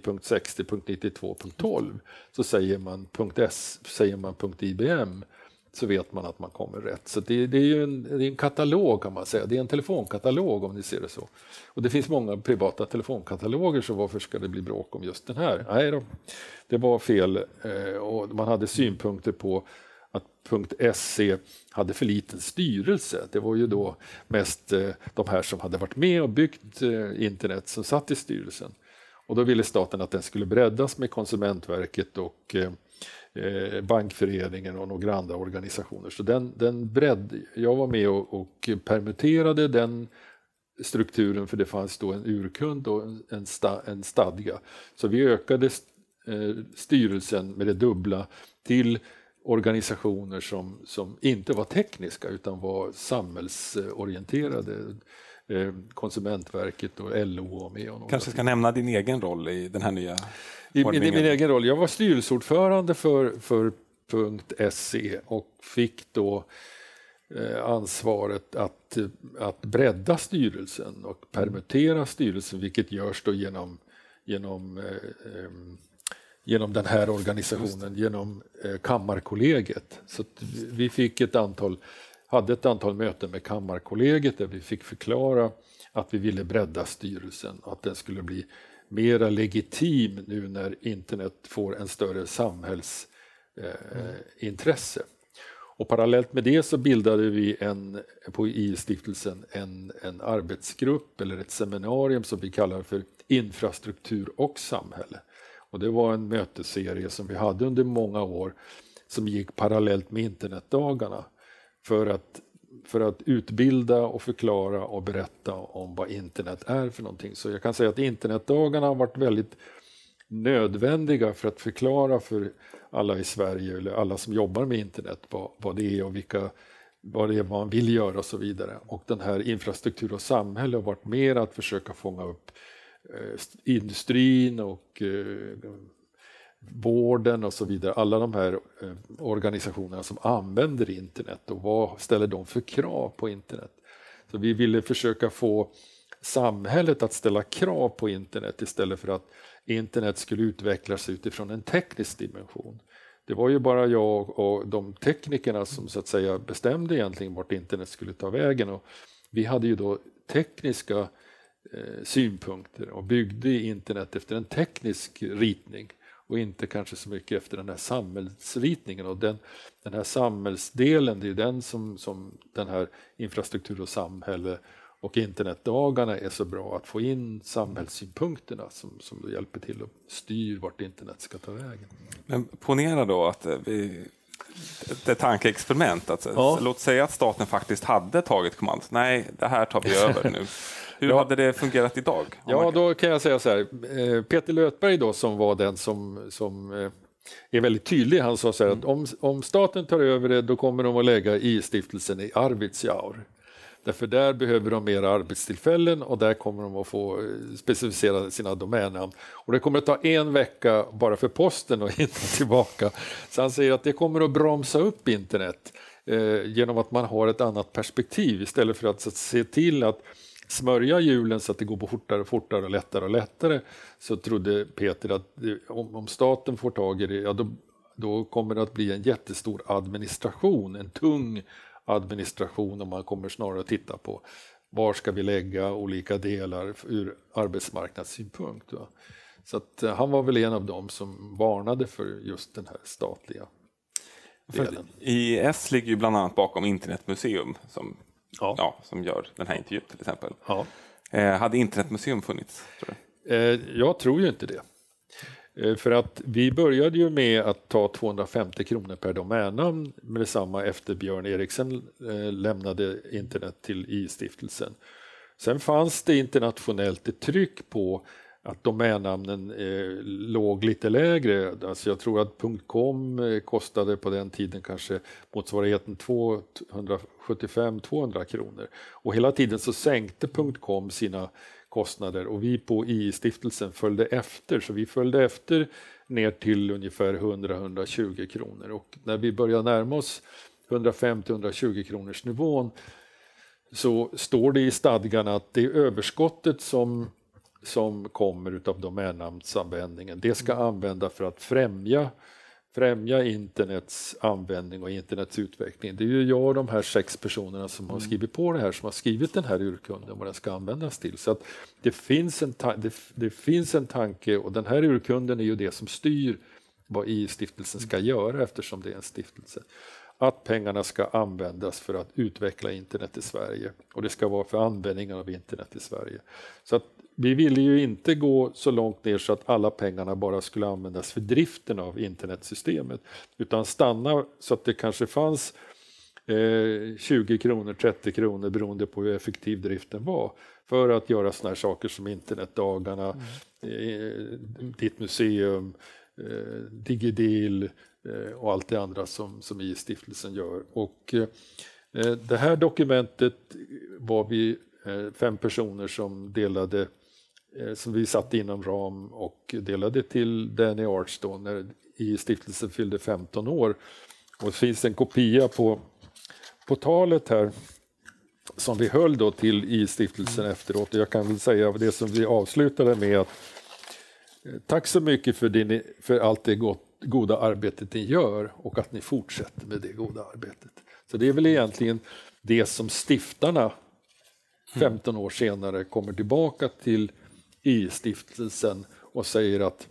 130.60.92.12 så säger man .IBM så vet man att man kommer rätt. Så det är ju en katalog kan man säga. Det är en telefonkatalog om ni ser det så. Och det finns många privata telefonkataloger, så varför ska det bli bråk om just den här? Nej då, det var fel. Och man hade synpunkter på att .se hade för liten styrelse. Det var ju då mest de här som hade varit med och byggt internet som satt i styrelsen. Och då ville staten att den skulle breddas med Konsumentverket och Bankföreningen och några andra organisationer. Så jag var med och permitterade den strukturen, för det fanns då en urkund och en stadga. Så vi ökade styrelsen med det dubbla till organisationer som inte var tekniska utan var samhällsorienterade. Konsumentverket och LO och med. Kanske ska nämna din egen roll i den här nya ordningen. Min egen roll. Jag var styrelseordförande för .se och fick då ansvaret att bredda styrelsen och permittera styrelsen, vilket görs då genom den här organisationen, genom Kammarkollegiet. Så vi fick hade ett antal möten med Kammarkollegiet där vi fick förklara att vi ville bredda styrelsen, att den skulle bli mera legitim nu när internet får en större samhällsintresse. Och parallellt med det så bildade vi på I-stiftelsen en arbetsgrupp eller ett seminarium som vi kallar för infrastruktur och samhälle. Och det var en mötesserie som vi hade under många år som gick parallellt med internetdagarna för att utbilda och förklara och berätta om vad internet är för någonting. Så jag kan säga att internetdagarna har varit väldigt nödvändiga för att förklara för alla i Sverige eller alla som jobbar med internet vad det är och vad det är man vill göra och så vidare. Och den här infrastruktur och samhälle har varit mer att försöka fånga upp industrin och vården och så vidare. Alla de här organisationerna som använder internet och vad ställer de för krav på internet. Så vi ville försöka få samhället att ställa krav på internet istället för att internet skulle utvecklas utifrån en teknisk dimension. Det var ju bara jag och de teknikerna som så att säga bestämde egentligen vart internet skulle ta vägen, och vi hade ju då tekniska synpunkter och byggde internet efter en teknisk ritning och inte kanske så mycket efter den här samhällsritningen. Och den här samhällsdelen, det är den som den här infrastruktur och samhälle och internetdagarna är så bra att få in samhällssynpunkterna som då hjälper till att styra vart internet ska ta vägen. Men ponera då att ett tankeexperiment. Låt säga att staten faktiskt hade tagit kommand. Nej, det här tar vi över nu. Hur hade det fungerat idag? Ja, då kan jag säga så här. Peter Lötberg då, som var den som är väldigt tydlig, han sa så här att om staten tar över det, då kommer de att lägga I-stiftelsen i Arvidsjaur. Därför där behöver de mer arbetstillfällen och där kommer de att få specificera sina domännamn. Och det kommer att ta 1 vecka bara för posten att hitta tillbaka. Så han säger att det kommer att bromsa upp internet genom att man har ett annat perspektiv istället för att se till att smörja hjulen så att det går på fortare och lättare. Så trodde Peter att om staten får tag i det, ja, då kommer det att bli en jättestor administration, en tung administration, och man kommer snarare att titta på var ska vi lägga olika delar ur arbetsmarknadssynpunkt. Va? Så att han var väl en av dem som varnade för just den här statliga delen. IES ligger ju bland annat bakom Internetmuseum som gör den här intervjun till exempel. Ja. Hade Internetmuseum funnits? Tror du? Jag tror ju inte det. För att vi började ju med att ta 250 kronor per domännamn med detsamma efter Björn Eriksen lämnade internet till I-stiftelsen. Sen fanns det internationellt ett tryck på att domännamnen låg lite lägre. Alltså jag tror att .com kostade på den tiden kanske motsvarigheten 275-200 kronor. Och hela tiden så sänkte .com sina kostnader och vi på I-stiftelsen följde efter. Så vi följde efter ner till ungefär 100-120 kronor. Och när vi började närma oss 150-120 kronors nivån så står det i stadgarna att det överskottet som kommer utav domännamnsanvändningen, det ska använda för att främja främja internets användning och internets utveckling. Det är ju jag och de här 6 personerna som har skrivit på det här, som har skrivit den här urkunden, vad den ska användas till. Så att det finns en tanke, och den här urkunden är ju det som styr vad I-stiftelsen ska göra, eftersom det är en stiftelse. Att pengarna ska användas för att utveckla internet i Sverige, och det ska vara för användningen av internet i Sverige. Så att vi ville ju inte gå så långt ner så att alla pengarna bara skulle användas för driften av internetsystemet, utan stanna så att det kanske fanns 20 kronor, 30 kronor beroende på hur effektiv driften var, för att göra såna här saker som internetdagarna, ditt museum, Digidil och allt det andra som I-stiftelsen gör. Och det här dokumentet var vi 5 personer som delade, som vi satt inom ram och delade till Danny Arts då, när I-stiftelsen fyllde 15 år. Och det finns en kopia på talet här som vi höll då till I-stiftelsen efteråt. Jag kan väl säga det som vi avslutade med, att tack så mycket för allt det goda arbetet ni gör, och att ni fortsätter med det goda arbetet. Så det är väl egentligen det som stiftarna 15 år senare kommer tillbaka till I-stiftelsen och säger att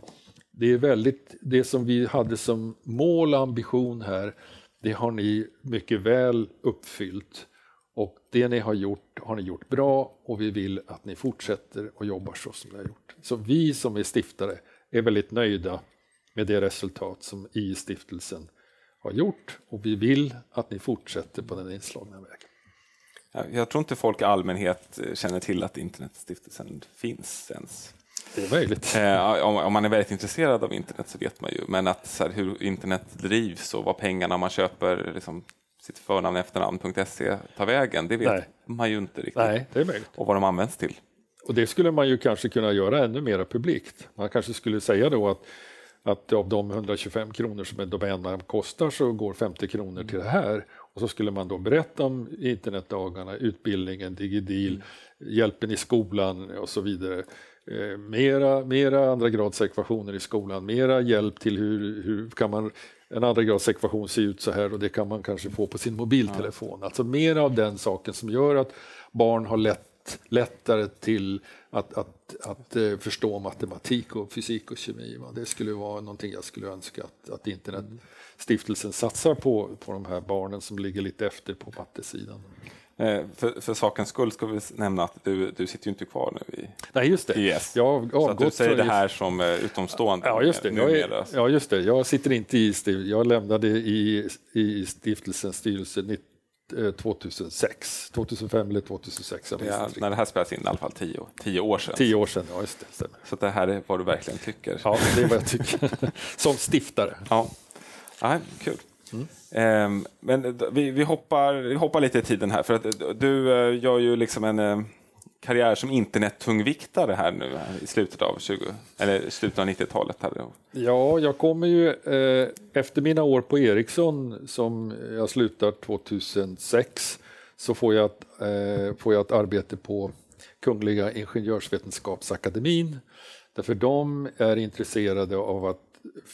det som vi hade som mål och ambition här, det har ni mycket väl uppfyllt, och det ni har gjort bra, och vi vill att ni fortsätter och jobbar så som ni har gjort. Så vi som är stiftare är väldigt nöjda med det resultat som I-stiftelsen har gjort, och vi vill att ni fortsätter på den inslagna vägen. Jag tror inte folk i allmänhet känner till att Internetstiftelsen finns ens. Det är möjligt. Om man är väldigt intresserad av internet så vet man ju, men att så här, hur internet drivs och vad pengarna man köper, liksom, sitt förnamn efternamn.se tar vägen, det vet man ju inte riktigt. Nej, det är möjligt. Och vad de används till. Och det skulle man ju kanske kunna göra ännu mer publikt. Man kanske skulle säga då att av de 125 kronor som en domännamn kostar, så går 50 kronor till det här. Och så skulle man då berätta om internetdagarna, utbildningen, Digidil, hjälpen i skolan och så vidare. Mera andra gradsekvationer i skolan, mera hjälp till hur kan man en andra gradsekvation se ut så här, och det kan man kanske få på sin mobiltelefon. Alltså mer av den saken som gör att barn har lättare till att förstå matematik och fysik och kemi. Det skulle vara någonting jag skulle önska att Internetstiftelsen satsar på de här barnen som ligger lite efter på mattesidan. För sakens skull ska vi nämna att du sitter ju inte kvar nu Nej, just det. IS. Så att du säger det här som utomstående. Ja, just det. Just det. Jag sitter inte i stiftelsen. Jag lämnade i stiftelsens styrelse 2006, 2005 eller 2006. När det här spelas in i alla fall 10 år sedan. 10 år sedan, ja, just det. Stämmer. Så det här är vad du verkligen tycker. Ja, det är vad jag tycker. Som stiftare. Ja, kul. Men vi hoppar lite i tiden här, för att du gör ju liksom en karriär som internettungviktare här nu i slutet av 90-talet här. Ja, jag kommer ju efter mina år på Ericsson, som jag slutar 2006, så får jag ett arbete på Kungliga Ingenjörsvetenskapsakademin, därför de är intresserade av att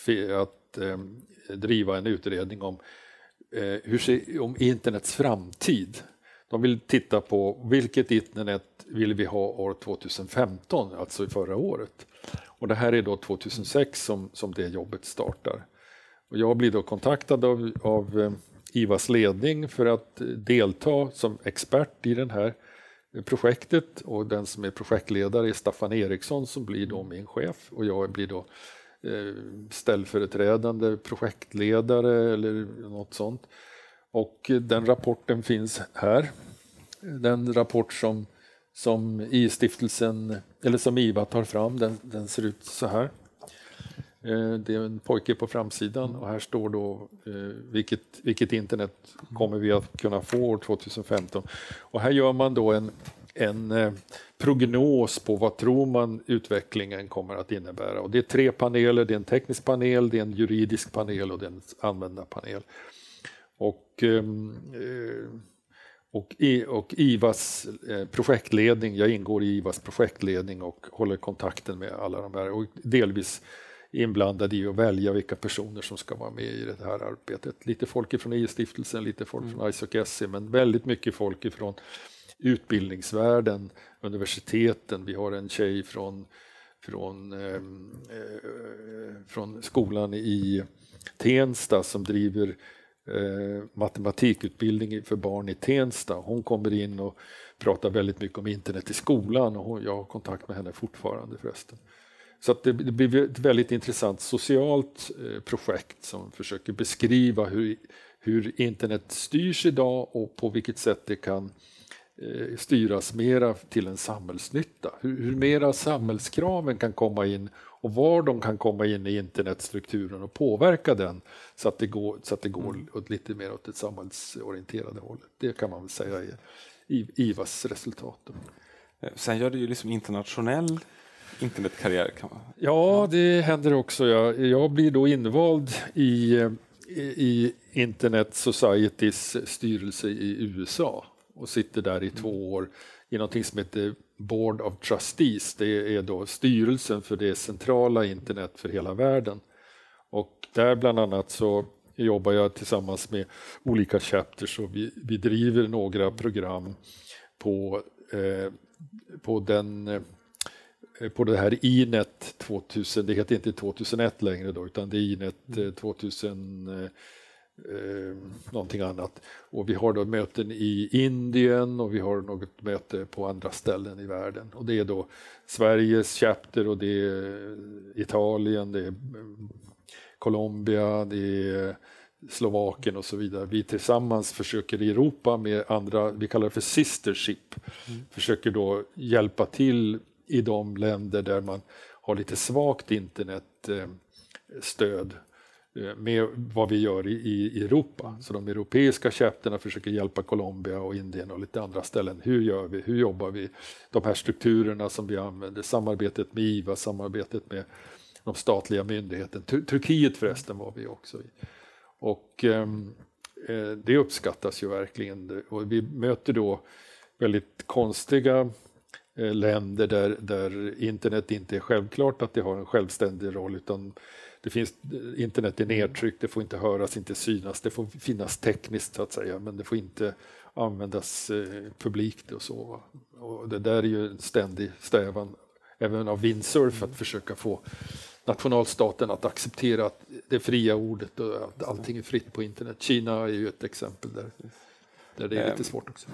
driva en utredning om internets framtid. De vill titta på vilket internet vill vi ha år 2015, alltså i förra året. Och det här är då 2006 som det jobbet startar. Och jag blir då kontaktad av IVAs ledning för att delta som expert i det här projektet. Och den som är projektledare är Staffan Eriksson, som blir då min chef. Och jag blir då ställföreträdande projektledare eller något sånt. Och den rapporten finns här. Den rapport som I-stiftelsen, eller som IVA tar fram, den ser ut så här. Det är en pojke på framsidan, och här står då vilket internet kommer vi att kunna få år 2015. Och här gör man då en prognos på vad tror man utvecklingen kommer att innebära. Och det är 3 paneler, det är en teknisk panel, det är en juridisk panel och det är en användarpanel. Och IVAs projektledning, jag ingår i IVAs projektledning och håller kontakten med alla de här, och delvis inblandade i att välja vilka personer som ska vara med i det här arbetet. Lite folk ifrån EU-stiftelsen, lite folk från ISOC, men väldigt mycket folk ifrån utbildningsvärlden, universiteten. Vi har en tjej från skolan i Tensta som driver matematikutbildning för barn i Tensta. Hon kommer in och pratar väldigt mycket om internet i skolan och jag har kontakt med henne fortfarande förresten. Så att det blir ett väldigt intressant socialt projekt som försöker beskriva hur internet styrs idag och på vilket sätt det kan styras mera till en samhällsnytta. Hur mera samhällskraven kan komma in och var de kan komma in i internetstrukturen och påverka den så att det går åt lite mer åt ett samhällsorienterade hållet. Det kan man väl säga är IVAs resultat. Sen gör det ju liksom internationell internetkarriär. Ja, det händer också. Jag blir då invald i Internet Societys styrelse i USA och sitter där i 2 år i någonting som heter Board of Trustees. Det är då styrelsen för det centrala internet för hela världen. Och där bland annat så jobbar jag tillsammans med olika chapters och vi driver några program på det här INET 2000, det heter inte 2001 längre då, utan det är INET 2000 någonting annat. Och vi har då möten i Indien och vi har något möte på andra ställen i världen. Och det är då Sveriges chapter och det är Italien, det är Colombia, det är Slovakien och så vidare. Vi tillsammans försöker i Europa med andra, vi kallar det för sistership, försöker då hjälpa till i de länder där man har lite svagt internetstöd med vad vi gör i Europa. Så de europeiska chapterna försöker hjälpa Colombia och Indien och lite andra ställen. Hur gör vi? Hur jobbar vi? De här strukturerna som vi använder, samarbetet med IVA, samarbetet med de statliga myndigheterna. Turkiet förresten var vi också i. Och det uppskattas ju verkligen. Och vi möter då väldigt konstiga länder där internet inte är självklart att det har en självständig roll, utan det finns, internet är nedtryckt, det får inte höras, inte synas, det får finnas tekniskt så att säga, men det får inte användas publikt och så. Och det där är ju en ständig strävan även av Windsurf att försöka få nationalstaten att acceptera det fria ordet och att allting är fritt på internet. Kina är ju ett exempel där det är lite svårt också.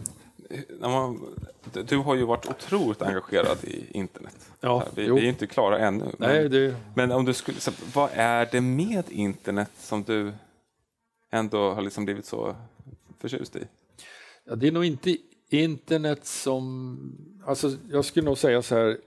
Du har ju varit otroligt engagerad i internet. Ja, vi är inte klara ännu. Nej, men om du skulle, vad är det med internet som du ändå har liksom blivit så förtjust i? Ja, det är nog inte internet som... Alltså, jag skulle nog säga så här...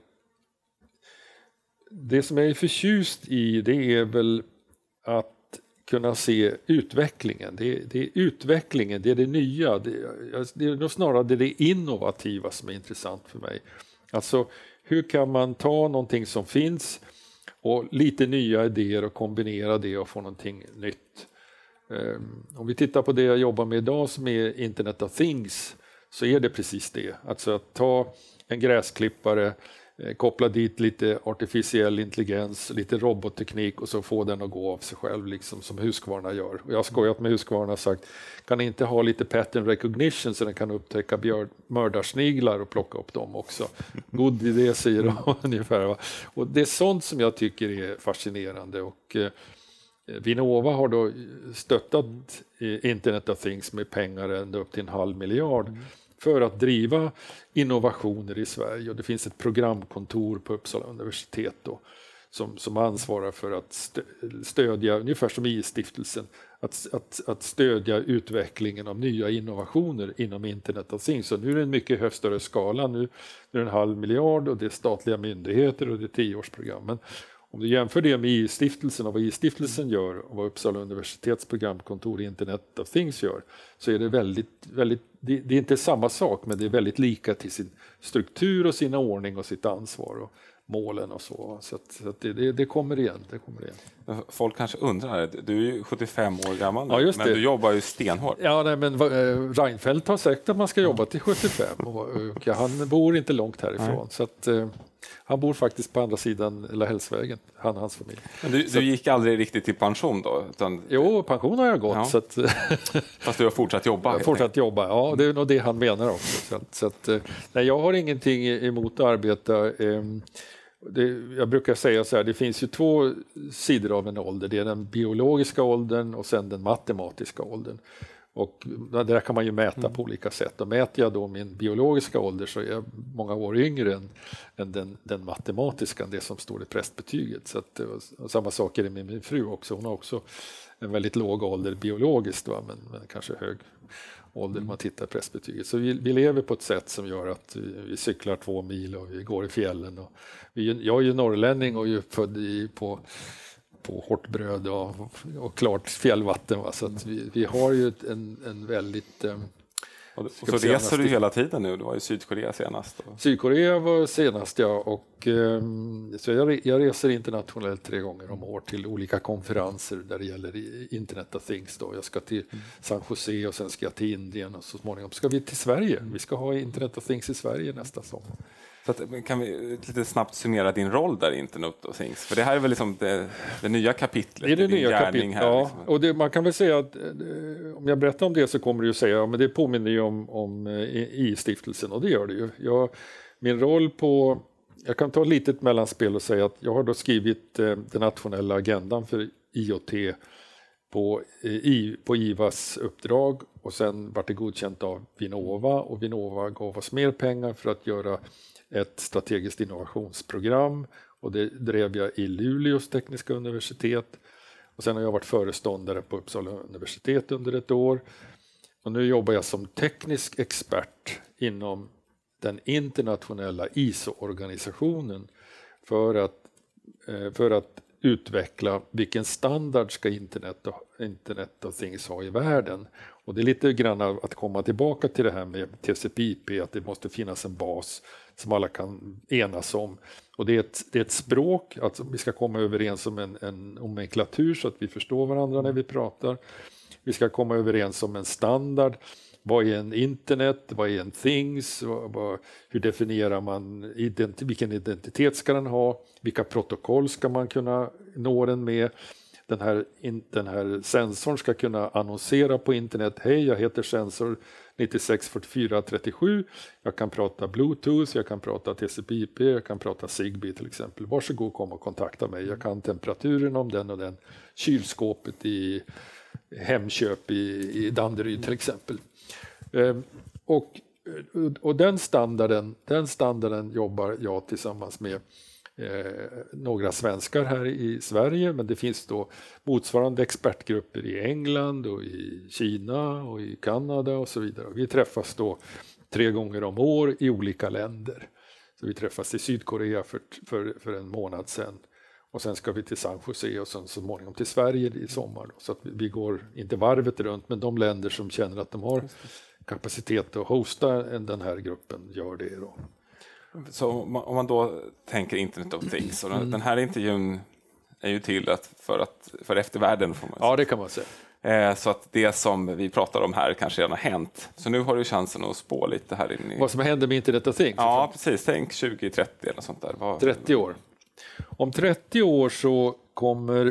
Det som jag är förtjust i, det är väl att kunna se utvecklingen. Det är utvecklingen, det är det nya. Det är nog snarare det innovativa som är intressant för mig. Alltså, hur kan man ta någonting som finns och lite nya idéer och kombinera det och få någonting nytt. Om vi tittar på det jag jobbar med idag som är Internet of Things, så är det precis det. Alltså att ta en gräsklippare, koppla dit lite artificiell intelligens, lite robotteknik och så få den att gå av sig själv, liksom som Husqvarna gör. Och jag har skojat med Husqvarna och sagt, kan inte ha lite pattern recognition så den kan upptäcka mördarsniglar och plocka upp dem också. God idé, säger de ungefär. Va? Och det är sånt som jag tycker är fascinerande. Och Vinnova har då stöttat Internet of Things med pengar ända upp till 500 miljoner för att driva innovationer i Sverige. Och det finns ett programkontor på Uppsala universitet då, som ansvarar för att stödja, ungefär som I-stiftelsen, att stödja utvecklingen av nya innovationer inom Internet of Things. Så nu är det en mycket större skala. Nu är det 500 miljoner och det är statliga myndigheter och det är 10-årsprogram. Men om du jämför det med I-stiftelsen och vad I-stiftelsen gör och vad Uppsala universitets programkontor Internet of Things gör, så är det väldigt, det är inte samma sak, men det är väldigt lika till sin struktur och sin ordning och sitt ansvar och målen och så. Så att det kommer igen. Folk kanske undrar, du är ju 75 år gammal nu, ja, men du jobbar ju stenhårt. Ja, nej, men Reinfeldt har sagt att man ska jobba till 75 och han bor inte långt härifrån. Så att, Han bor faktiskt på andra sidan Lahällsvägen, han och hans familj. Men du gick aldrig riktigt till pension då? Jo, pension har jag gått. Ja. Så att, fast du har fortsatt jobba? Jag har fortsatt jobba, ja. Det är nog det han menar också. Nej, jag har ingenting emot att arbeta. Jag brukar säga så här, det finns ju 2 sidor av en ålder. Det är den biologiska åldern och sen den matematiska åldern. Och där kan man ju mäta på olika sätt. Och mäter jag då min biologiska ålder så är jag många år yngre än den matematiska, det som står i prästbetyget. Så att, och samma sak är det med min fru också. Hon har också en väldigt låg ålder biologiskt, men kanske hög ålder när man tittar på prästbetyget. Så vi lever på ett sätt som gör att vi cyklar 2 mil och vi går i fjällen. Och jag är ju norrlänning och är född på hårt bröd och klart fjällvatten. Va? Så att vi har ju en väldigt... och så reser du hela tiden nu? Du var i Sydkorea senast. Sydkorea var senast, ja. Och, så jag reser internationellt 3 gånger om år till olika konferenser där det gäller Internet of Things. Då. Jag ska till San Jose och sen ska jag till Indien och så småningom ska vi till Sverige. Vi ska ha Internet of Things i Sverige nästa sommar. Så kan vi lite snabbt summera din roll där i Internet of Things? För det här är väl liksom det nya kapitlet. Det är det nya kapitlet, här, ja. Liksom. Och man kan väl säga att om jag berättar om det så kommer du att säga men det påminner ju om I-stiftelsen och det gör det ju. Min roll jag kan ta ett litet mellanspel och säga att jag har då skrivit den nationella agendan för IoT på IVAs uppdrag och sen vart det godkänt av Vinnova och Vinnova gav oss mer pengar för att göra ett strategiskt innovationsprogram och det drev jag i Luleås tekniska universitet och sen har jag varit föreståndare på Uppsala universitet under ett år och nu jobbar jag som teknisk expert inom den internationella ISO-organisationen för att utveckla vilken standard ska Internet of Things ha i världen. Och det är lite grann att komma tillbaka till det här med TCP/IP, att det måste finnas en bas som alla kan enas om. Och det är ett språk, att vi ska komma överens om en nomenklatur så att vi förstår varandra när vi pratar. Vi ska komma överens om en standard. Vad är en internet? Vad är en things? Hur definierar man vilken identitet ska den ha? Vilka protokoll ska man kunna nå den med? Den här sensorn ska kunna annonsera på internet. Hej, jag heter sensor 964437. Jag kan prata Bluetooth, jag kan prata TCP/IP, jag kan prata Zigbee till exempel. Varsågod, kom och kontakta mig. Jag kan temperaturen om den och den. Kylskåpet i Hemköp i Danderyd till exempel. Och den standarden jobbar jag tillsammans med några svenskar här i Sverige, men det finns då motsvarande expertgrupper i England och i Kina och i Kanada och så vidare. Vi träffas då 3 gånger om år i olika länder. Så vi träffas i Sydkorea för en månad sedan. Och sen ska vi till San Jose och sen så småningom till Sverige i sommar. Då. Så att vi går inte varvet runt, men de länder som känner att de har kapacitet att hosta den här gruppen gör det då. Så om man då tänker Internet of Things, och den här intervjun är ju till för eftervärlden får man säga. Ja, det kan man säga. Så att det som vi pratar om här kanske redan har hänt. Så nu har du chansen att spå lite här inne. Vad som händer med Internet of Things? Ja, precis. Tänk 2030 eller sånt där. 30 år. Om 30 år så kommer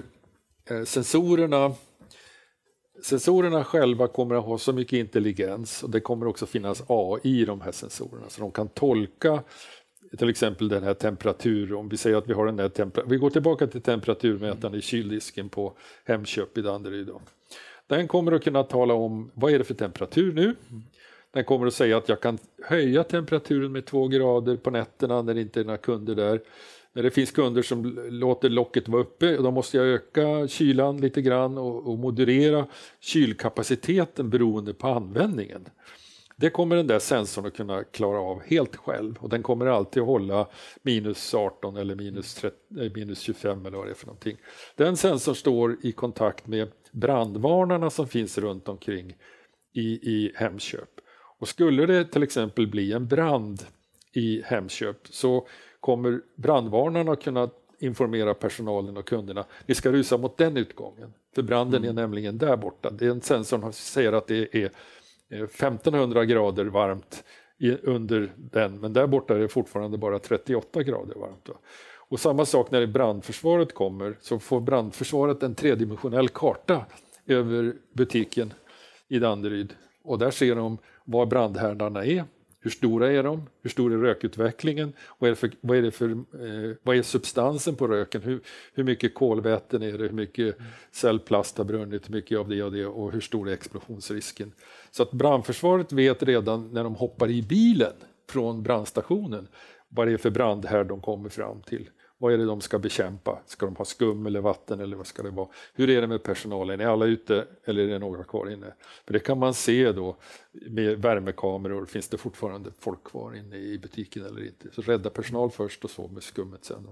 sensorerna själva kommer att ha så mycket intelligens och det kommer också finnas AI i de här sensorerna så de kan tolka till exempel den här temperaturen. Om vi säger att vi har den här vi går tillbaka till temperaturmätaren i kyldisken på Hemköp i Danderyd då. Den kommer att kunna tala om vad är det för temperatur nu. Den kommer att säga att jag kan höja temperaturen med 2 grader på nätterna när det inte är några kunder där. När det finns kunder som låter locket vara uppe, då måste jag öka kylan lite grann och moderera kylkapaciteten beroende på användningen. Det kommer den där sensorn att kunna klara av helt själv och den kommer alltid att hålla minus 18 eller minus 25 eller vad det är för någonting. Den sensorn står i kontakt med brandvarnarna som finns runt omkring i Hemköp. Och skulle det till exempel bli en brand i Hemköp så kommer brandvarnarna kunna informera personalen och kunderna. Ni ska rusa mot den utgången. För branden är nämligen där borta. Den sensorn säger att det är 1500 grader varmt under den, men där borta är det fortfarande bara 38 grader varmt. Då. Och samma sak när brandförsvaret kommer, så får brandförsvaret en tredimensionell karta över butiken i Danderyd. Och där ser de var brandhärdarna är, hur stora är de, hur stor är rökutvecklingen, vad är substansen på röken, hur mycket kolväten är det, hur mycket cellplast har brunnit, hur mycket av det och hur stor är explosionsrisken. Så att brandförsvaret vet redan när de hoppar i bilen från brandstationen vad det är för brandhärd de kommer fram till. Vad är det de ska bekämpa? Ska de ha skum eller vatten eller vad ska det vara? Hur är det med personalen? Är alla ute eller är det några kvar inne? För det kan man se då med värmekameror. Finns det fortfarande folk kvar inne i butiken eller inte? Så rädda personal först och så med skummet sen.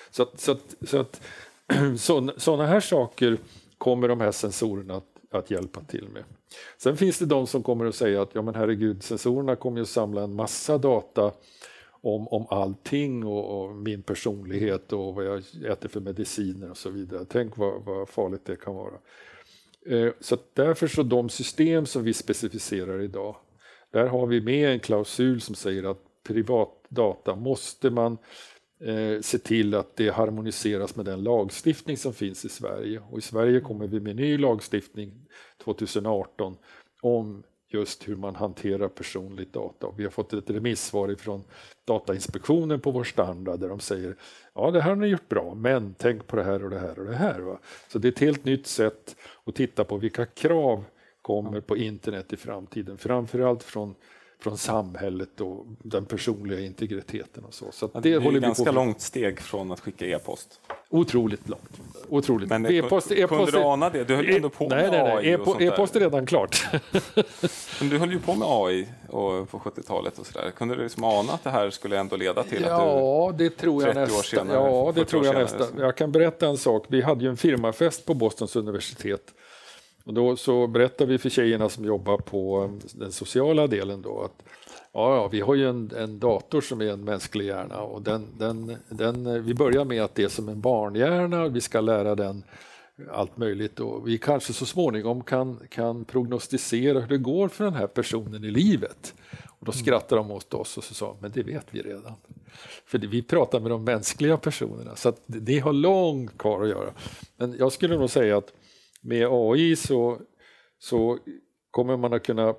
Sådana här saker kommer de här sensorerna att hjälpa till med. Sen finns det de som kommer att säga att ja men herregud, sensorerna kommer ju samla en massa data om allting och min personlighet och vad jag äter för mediciner och så vidare. Tänk vad farligt det kan vara. Så därför så de system som vi specificerar idag, där har vi med en klausul som säger att privatdata måste man se till att det harmoniseras med den lagstiftning som finns i Sverige. Och i Sverige kommer vi med ny lagstiftning 2018 om just hur man hanterar personligt data. Och vi har fått ett remissvar från Datainspektionen på vår standard där de säger ja det här har ni gjort bra men tänk på det här och det här och det här. Va? Så det är ett helt nytt sätt att titta på vilka krav kommer på internet i framtiden. Framförallt från samhället och den personliga integriteten och så. Så att det är ett ganska långt steg från att skicka e-post. Otroligt långt. Otroligt. Men kunde du ana det? Du höll ju ändå på med AI och sånt där. E-post är redan klart. Men du höll ju på med AI på 70-talet och sådär. Kunde du liksom ana att det här skulle ändå leda till att du det tror jag 30 år senare? Ja, det tror jag nästan. Jag kan berätta en sak. Vi hade ju en firmafest på Bostons universitet. Och då så berättade vi för tjejerna som jobbar på den sociala delen då att vi har ju en dator som är en mänsklig hjärna och vi börjar med att det är som en barnhjärna och vi ska lära den allt möjligt och vi kanske så småningom kan prognostisera hur det går för den här personen i livet. Och då skrattar de åt oss och så sa men det vet vi redan. För vi pratar med de mänskliga personerna så att det har långt kvar att göra. Men jag skulle nog säga att med AI så kommer man att kunna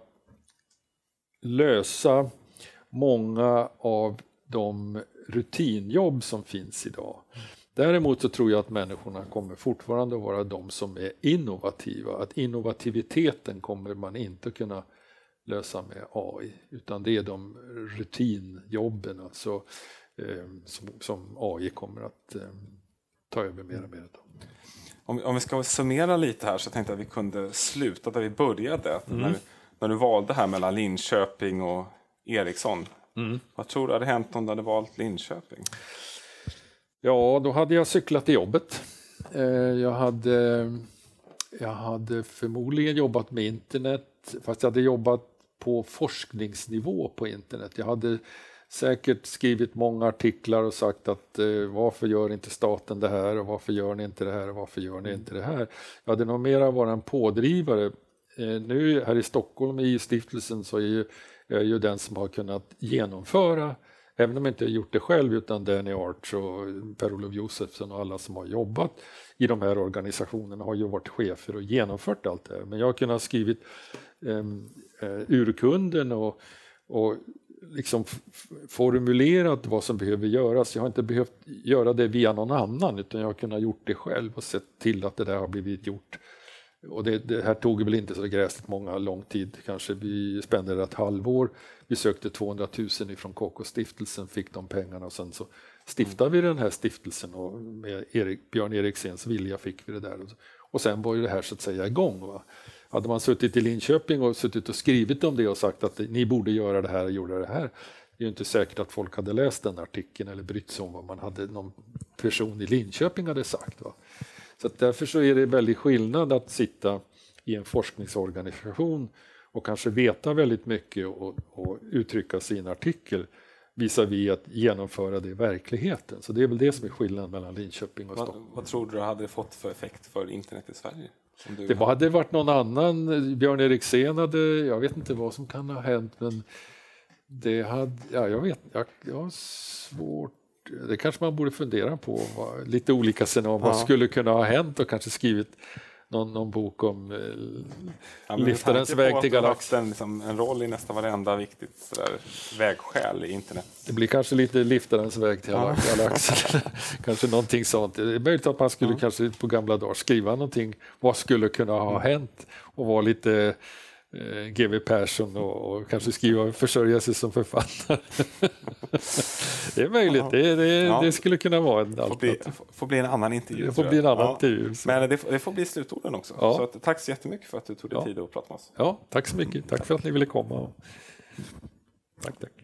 lösa många av de rutinjobb som finns idag. Däremot så tror jag att människorna kommer fortfarande att vara de som är innovativa. Att innovativiteten kommer man inte att kunna lösa med AI. Utan det är de rutinjobben alltså, som AI kommer att ta över mer och mer. Om vi ska summera lite här så tänkte jag att vi kunde sluta där vi började. När du valde här mellan Linköping och Ericsson. Vad tror du hade hänt om du hade valt Linköping? Ja, då hade jag cyklat till jobbet. Jag hade förmodligen jobbat med internet. Fast jag hade jobbat på forskningsnivå på internet. Jag hade säkert skrivit många artiklar och sagt att varför gör inte staten det här och varför gör ni inte det här och varför gör ni inte det här. Jag hade nog mera varit en pådrivare. Nu här i Stockholm i stiftelsen så är jag ju den som har kunnat genomföra, även om jag inte har gjort det själv utan Danny Arch och Per-Olof Josefsson och alla som har jobbat i de här organisationerna har ju varit chefer och genomfört allt det här. Men jag har kunnat skrivit urkunden och liksom formulerat vad som behöver göras. Jag har inte behövt göra det via någon annan utan jag har kunnat gjort det själv och sett till att det där har blivit gjort. Och det här tog väl inte så gräsligt lång tid. Kanske vi spenderade ett halvår. Vi sökte 200 000 ifrån KK-stiftelsen, fick de pengarna och sen så stiftade vi den här stiftelsen och med Björn Eriksens vilja fick vi det där. Och sen var ju det här så att säga igång. Va? Hade man suttit i Linköping och suttit och skrivit om det och sagt att ni borde göra det här och gjorde det här. Det är ju inte säkert att folk hade läst den artikeln eller brytt sig om vad man hade någon person i Linköping hade sagt. Va? Så därför så är det väldigt skillnad att sitta i en forskningsorganisation och kanske veta väldigt mycket och uttrycka sin artikel visar vi att genomföra det i verkligheten. Så det är väl det som är skillnaden mellan Linköping och Stockholm. Vad tror du hade fått för effekt för internet i Sverige? Det hade varit någon annan, Björn Eriksen jag vet inte vad som kan ha hänt men Jag har svårt. Det kanske man borde fundera på. Lite olika scenarier. Vad skulle kunna ha hänt och kanske skrivit någon bok om liftarens väg till galaxen. Liksom en roll i nästan varenda viktigt vägskäl i internet. Det blir kanske lite liftarens väg till galaxen. Kanske någonting sånt. Det är möjligt att man skulle kanske på gamla dagar skriva någonting. Vad skulle kunna ha hänt? Och vara lite G.W. Persson och kanske försörja sig som författare. Det är möjligt. Det skulle kunna vara en får bli en annan intervju. Det får bli en annan intervju. Men det får bli slutorden också. Ja. Så tack så jättemycket för att du tog dig tid att prata med oss. Ja, tack så mycket. Tack för att ni ville komma. Tack.